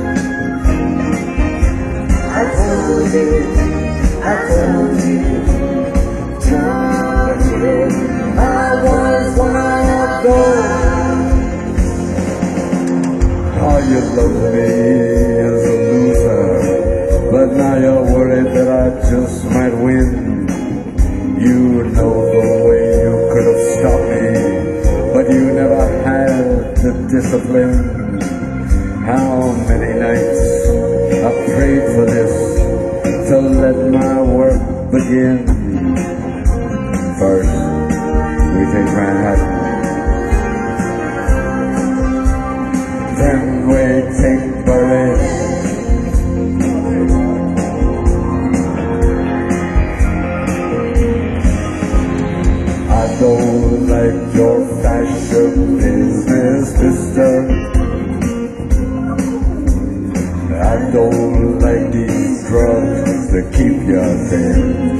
I told you, I told you, told you I was one of those. How you love me as a loser, but now you're worried that I just might win. You know the way you could have stopped me, but you never had the discipline. How many nights I prayed for this, to let my work begin. First, we take Manhattan, then we take Berlin. I don't like your fashion business, mister. I don't like these drugs that keep you thin.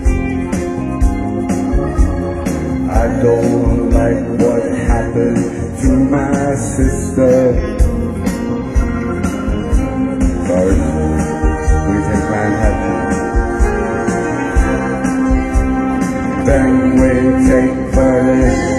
I don't like what happened to my sister. First, we take Manhattan, then we take Berlin.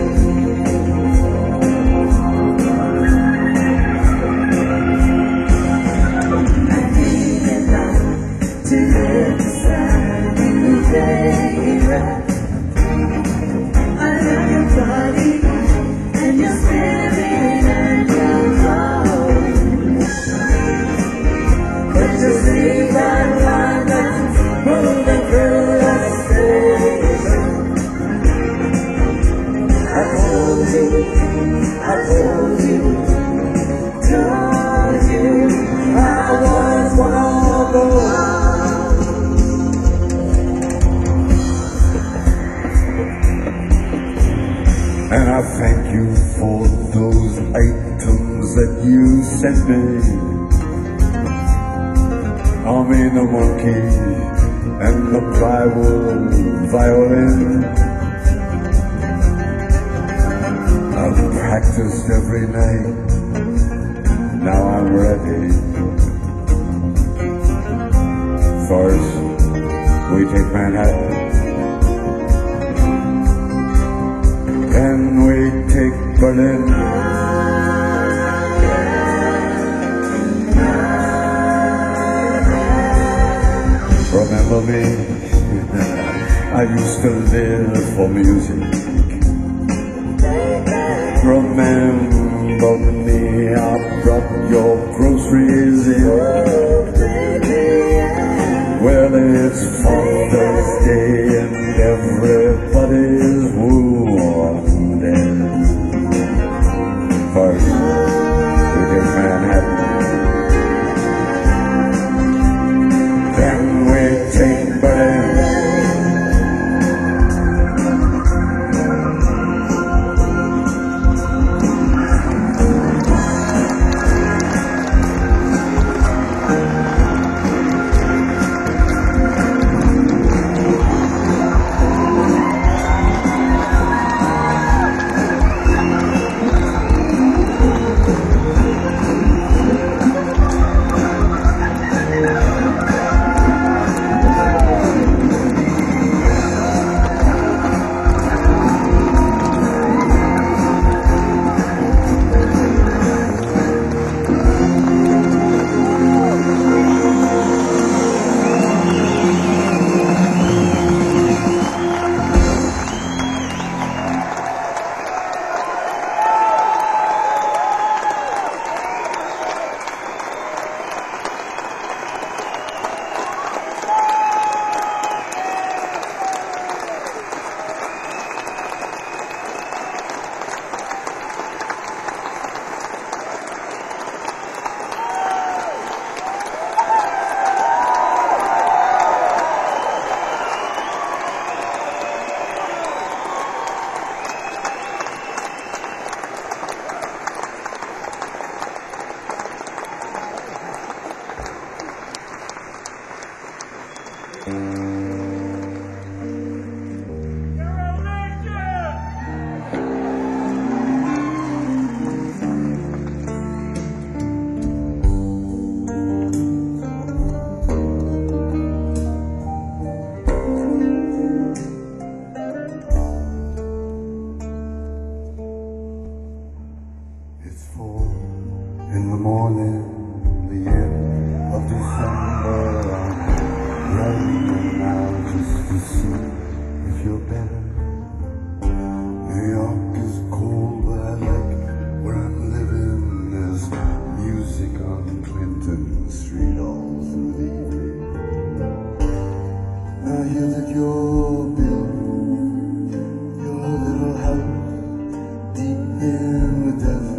And I thank you for those items that you sent me. I mean the monkey and the plywood violin. I've practiced every night, now I'm ready. First, we take Manhattan, then we take Berlin. Remember me? I used to live for music. Remember me? I brought your groceries in. Well, it's Father's Day and everybody's wounded. First, we take Manhattan, then we take Berlin. It's four in the morning, the end of December. I'm writing now just to see if you're better. New York is cold, but I like where I'm living. There's music on Clinton Street all through the evening. I hear that you're building your little house deep in the desert.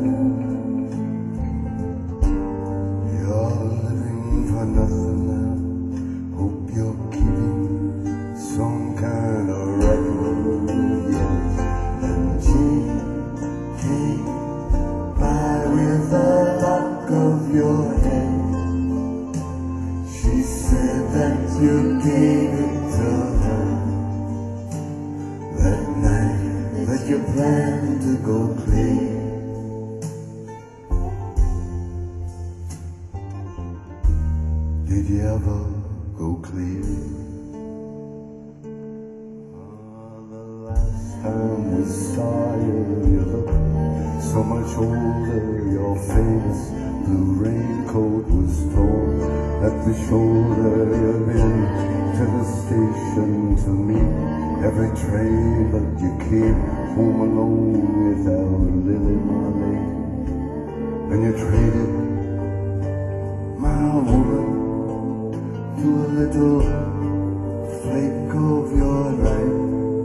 You're living for nothing now. Hope you're keeping some kind of record. Yes, and she came by with a lock of your hair. She said that you gave it to her that night that you planned to go clear. Did you ever go clear? Oh, the last time we saw you, you looked so much older. Your famous blue raincoat was torn at the shoulder. You've been to the station to meet every train, but you came home alone without Lily Marlene. And you traded my woman to a little flake of your life.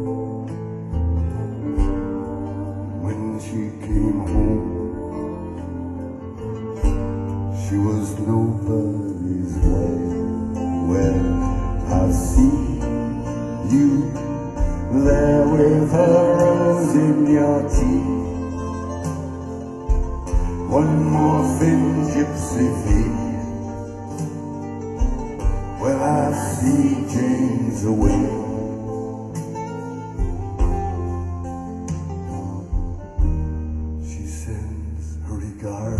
When she came home, she was nobody's wife. Well, I see you there with a rose in your teeth. One more thin gypsy feet. Well, I see Jane's away. She sends her regards.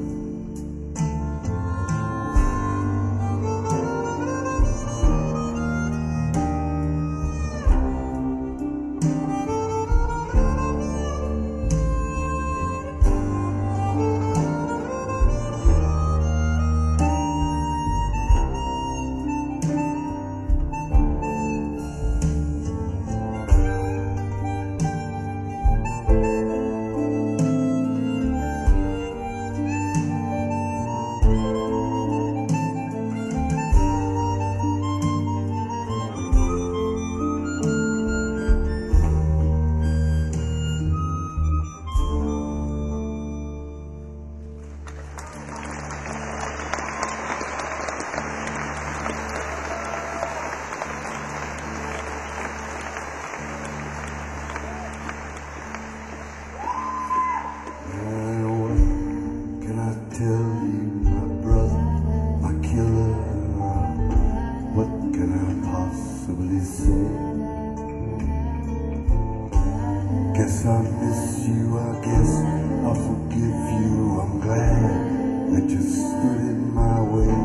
Guess I miss you, I guess I'll forgive you. I'm glad that you stood in my way.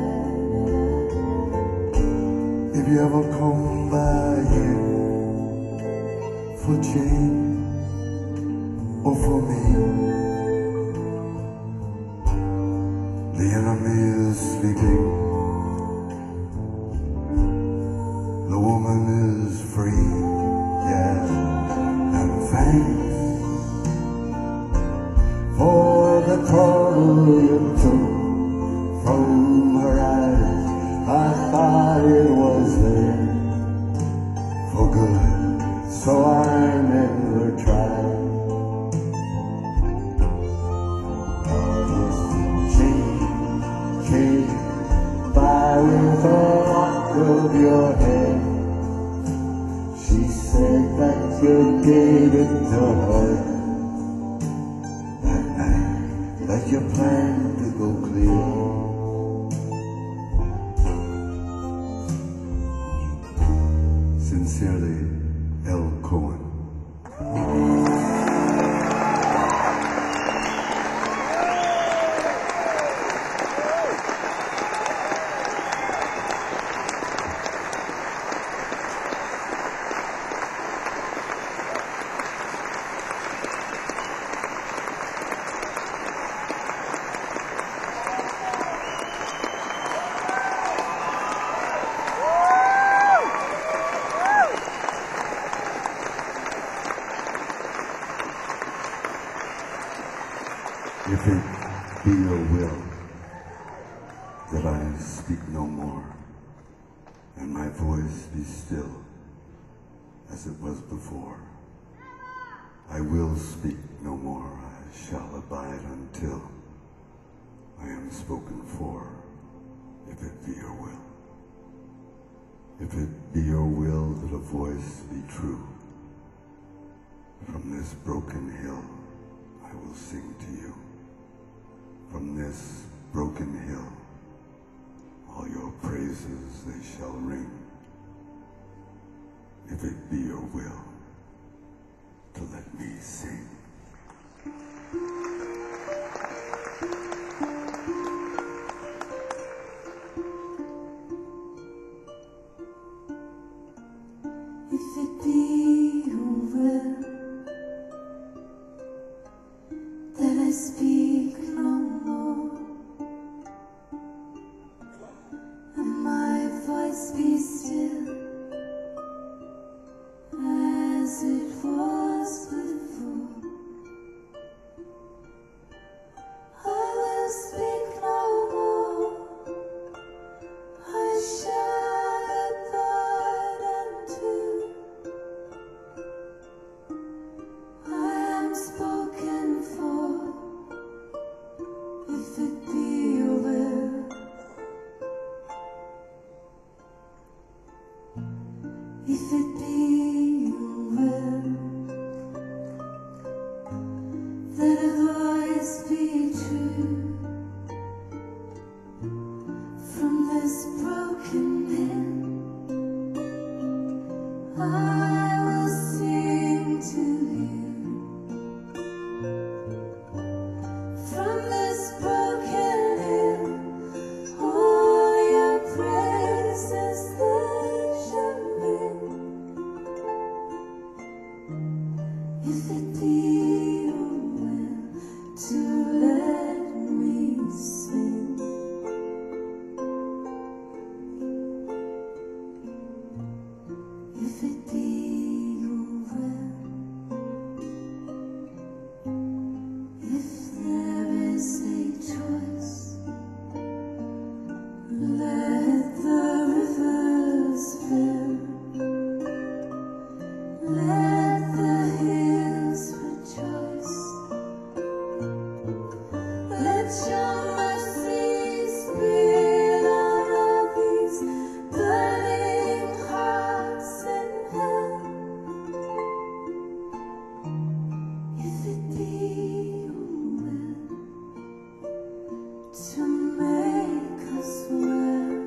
If you ever come by here for Jane or for me, the enemy is sleeping, the woman is free, yeah. Thanks for the trouble you took from her eyes. I thought it was there for good, so I never tried. Oh, yes, she came by with a lock of your hair. She said that you gave it to her that night that you planned to go clear. Sincerely, L. Cohen. If it be your will that I speak no more, and my voice be still as it was before, I will speak no more, I shall abide until I am spoken for, if it be your will. If it be your will that a voice be true, from this broken hill I will sing to you. From this broken hill, all your praises they shall ring. If it be your will to let me sing. If it be your will that I speak no more, and my voice be still as it was before, I will speak no more, I shall abide until I am spoken for. If it be your will, if it be your will that a voice be true from this broken hill, I will sing to you. From this broken hill, all your praises they shall ring. If it be your will to let me sing, if it be your will, if there is a choice, let the rivers fill, let the hills rejoice, let your mercy spill out of these burning hearts in hell. If it be your will to make us well,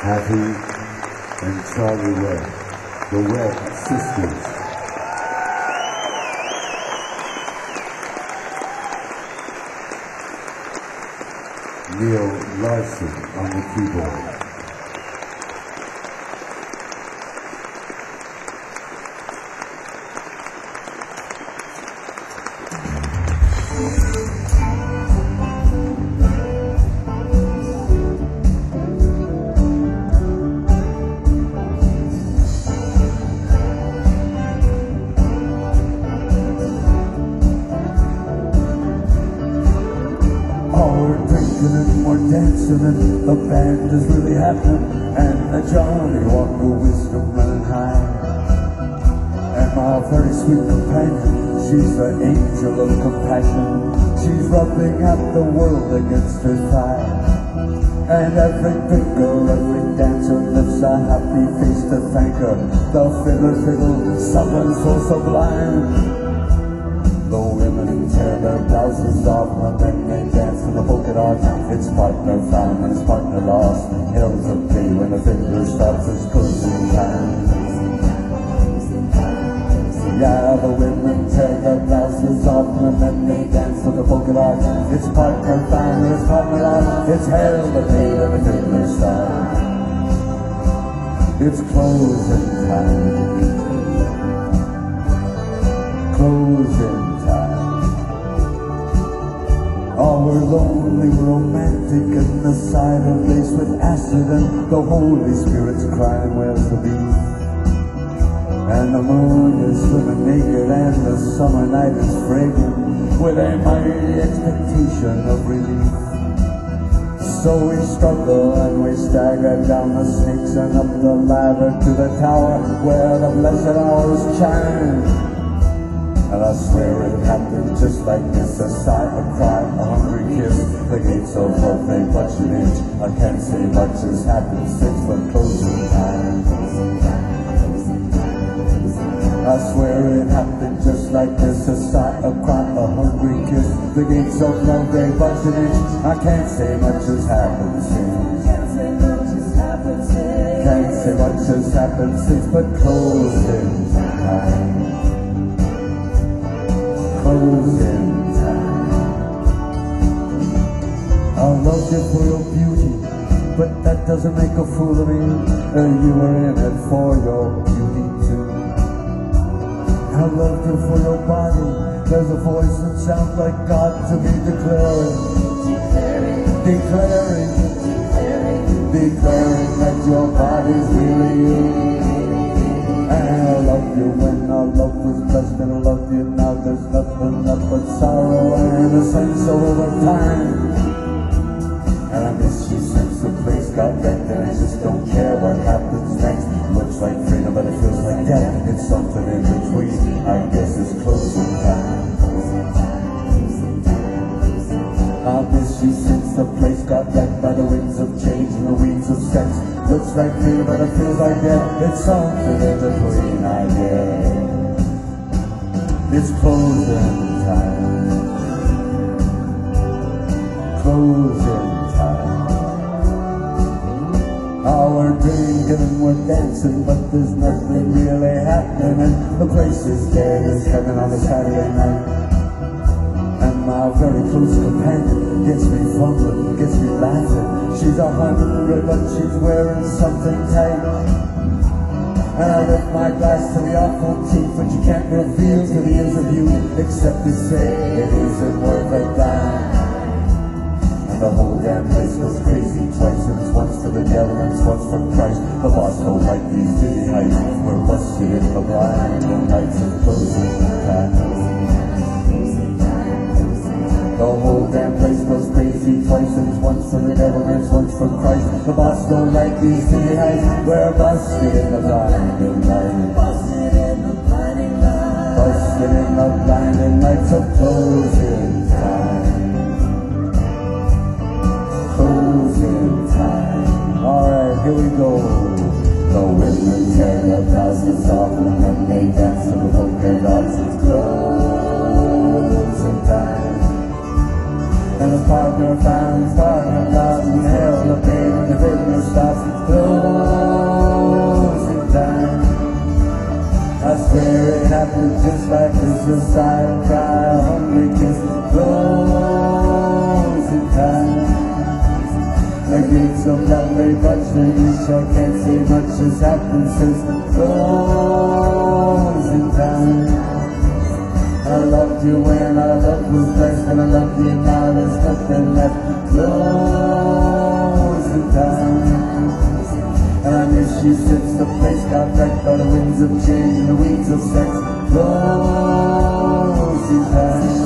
Hattie and Charlie Webb, the Webb sisters. Neil Larson on the keyboard. Dancing and the band is really happening, and the Johnny Walker wisdom running high. And my very sweet companion, she's the angel of compassion. She's rubbing out the world against her thigh. And every finger, every dancer lifts a happy face to thank her. The fiddler fiddle, something so sublime. The women tear their blouses off and then they dance in the polka dot. It's partner found and it's partner lost. Hills of pay when the fiddler stops, it's closing time. Yeah, the women tear their blouses off and then they dance in the polka dot. It's partner found and it's partner lost. It's hell to pay when the fiddler stops. It's closing time. Closing. Oh, we're lonely, romantic, and the cider laced with acid, and the Holy Spirit's crying, where's the beef? And the moon is swimming naked, and the summer night is fragrant with a mighty expectation of relief. So we struggle and we stagger down the snakes and up the ladder to the tower where the blessed hours chime. And I swear it happened just like this, a sigh, a cry, a hungry kiss. The gates of love may touch an inch. I can't say much has happened since the closing time. I swear it happened just like this, a sigh, a cry, a hungry kiss. The gates of love may touch an inch. I can't say much has happened since. Can't say much has happened since. Can't say much has happened since, but closing time. Closing time. I loved you for your beauty, but that doesn't make a fool of me. Uh, you were in it for your beauty too. I loved you for your body. There's a voice that sounds like God to me declaring, declaring, declaring, declaring that your body's really you. And I loved you when our love was blessed, and I love you now. There's nothing left but sorrow and a sense over time. And I miss you since the place got wrecked, and I just don't care what happens next. Looks like freedom, but it feels like death. It's something in between. I guess it's closing time. I miss you since the place got wrecked by the winds of change and the weeds of sex. Looks like freedom, but it feels like death. It's something in between, I guess. It's closing time. Closing time. Oh, we're drinking and we're dancing, but there's nothing really happening. And the place is dead as heaven on a Saturday night. And my very close companion gets me fumbling, gets me laughing. She's a hundred, but she's wearing something tight. And I lift my glass to the awful teeth, but you can't reveal to the ears of you, except to say it isn't worth a dime. And the whole damn place goes crazy twice, and it's once for the devil and it's once for Christ. The boss don't like these dizzy heights. We're busted in the blind on nights of closing time. The whole damn place goes crazy twice, and it's once for the devil and it's once for Christ. The boss don't like these city heights. We're busted in the blinding light. Busted in the blinding light. Busted in the blinding lights of closing time. Closing time. Alright, here we go. The women tear their blouses off and then they dance to the polka dots. It's closing time. And the partner finds partner lost in hell, the pain and the bitterness stops. a sigh and cry, a hungry kiss, closing time. The gates of love may touch the niche, I can't say much has happened since closing time. I loved you when our love was best, and I love you now, there's nothing left. Closing time. And I miss you since the place got wrecked by the winds of change and the weeds of sex. Closing time.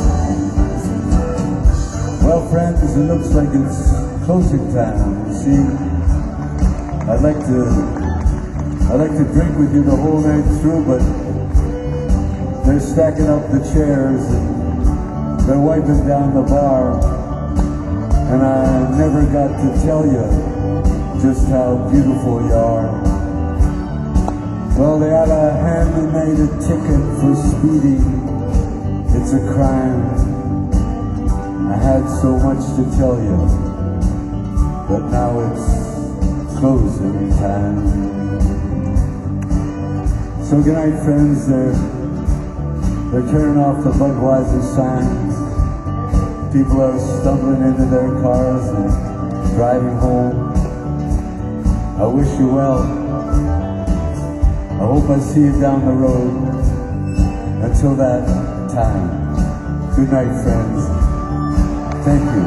Well, friends, it looks like it's closing time. You see, I'd like to, I'd like to drink with you the whole night through, but they're stacking up the chairs and they're wiping down the bar, and I never got to tell you just how beautiful you are. Well, they ought to hand me made a ticket for speeding. It's a crime. I had so much to tell you, but now it's closing time. So good night, friends. They're, they're turning off the Budweiser signs. People are stumbling into their cars and driving home. I wish you well. I hope I see you down the road. Until that time, good night, friends. Thank you.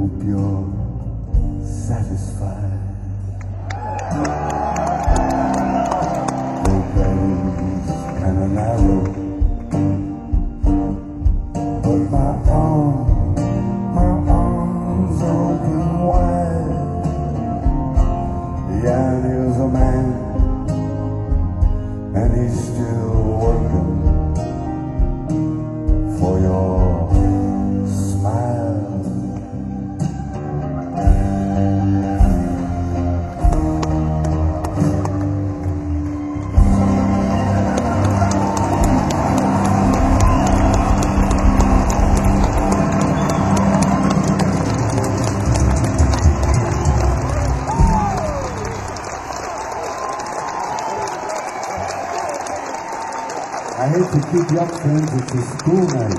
hope you're satisfied. The belly's kinda narrow, but my arms, my arms are open wide. Yeah, there's a man, and he's still working for your smile. I hate to keep you up, friends, it's a school night.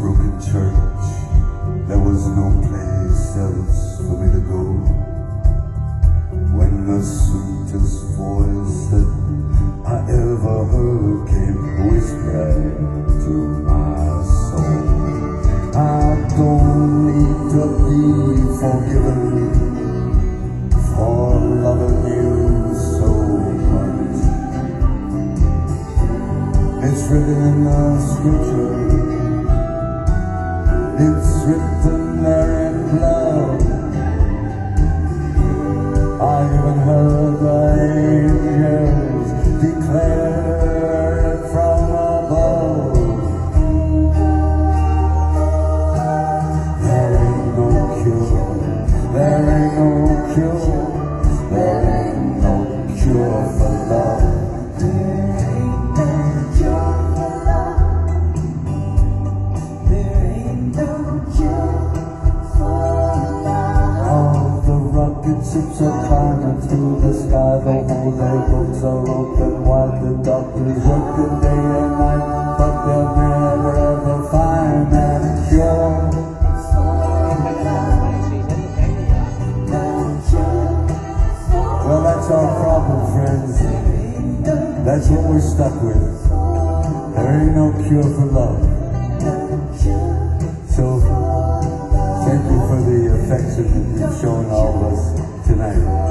There was no place else for me to go. ships are climbing through the sky, the whole their books are open wide. The doctors working day and night, but they'll never ever find that cure. Well, that's our problem, friends. That's what we're stuck with. There ain't no cure for love. So, thank you for the affection that you've shown all of us tonight.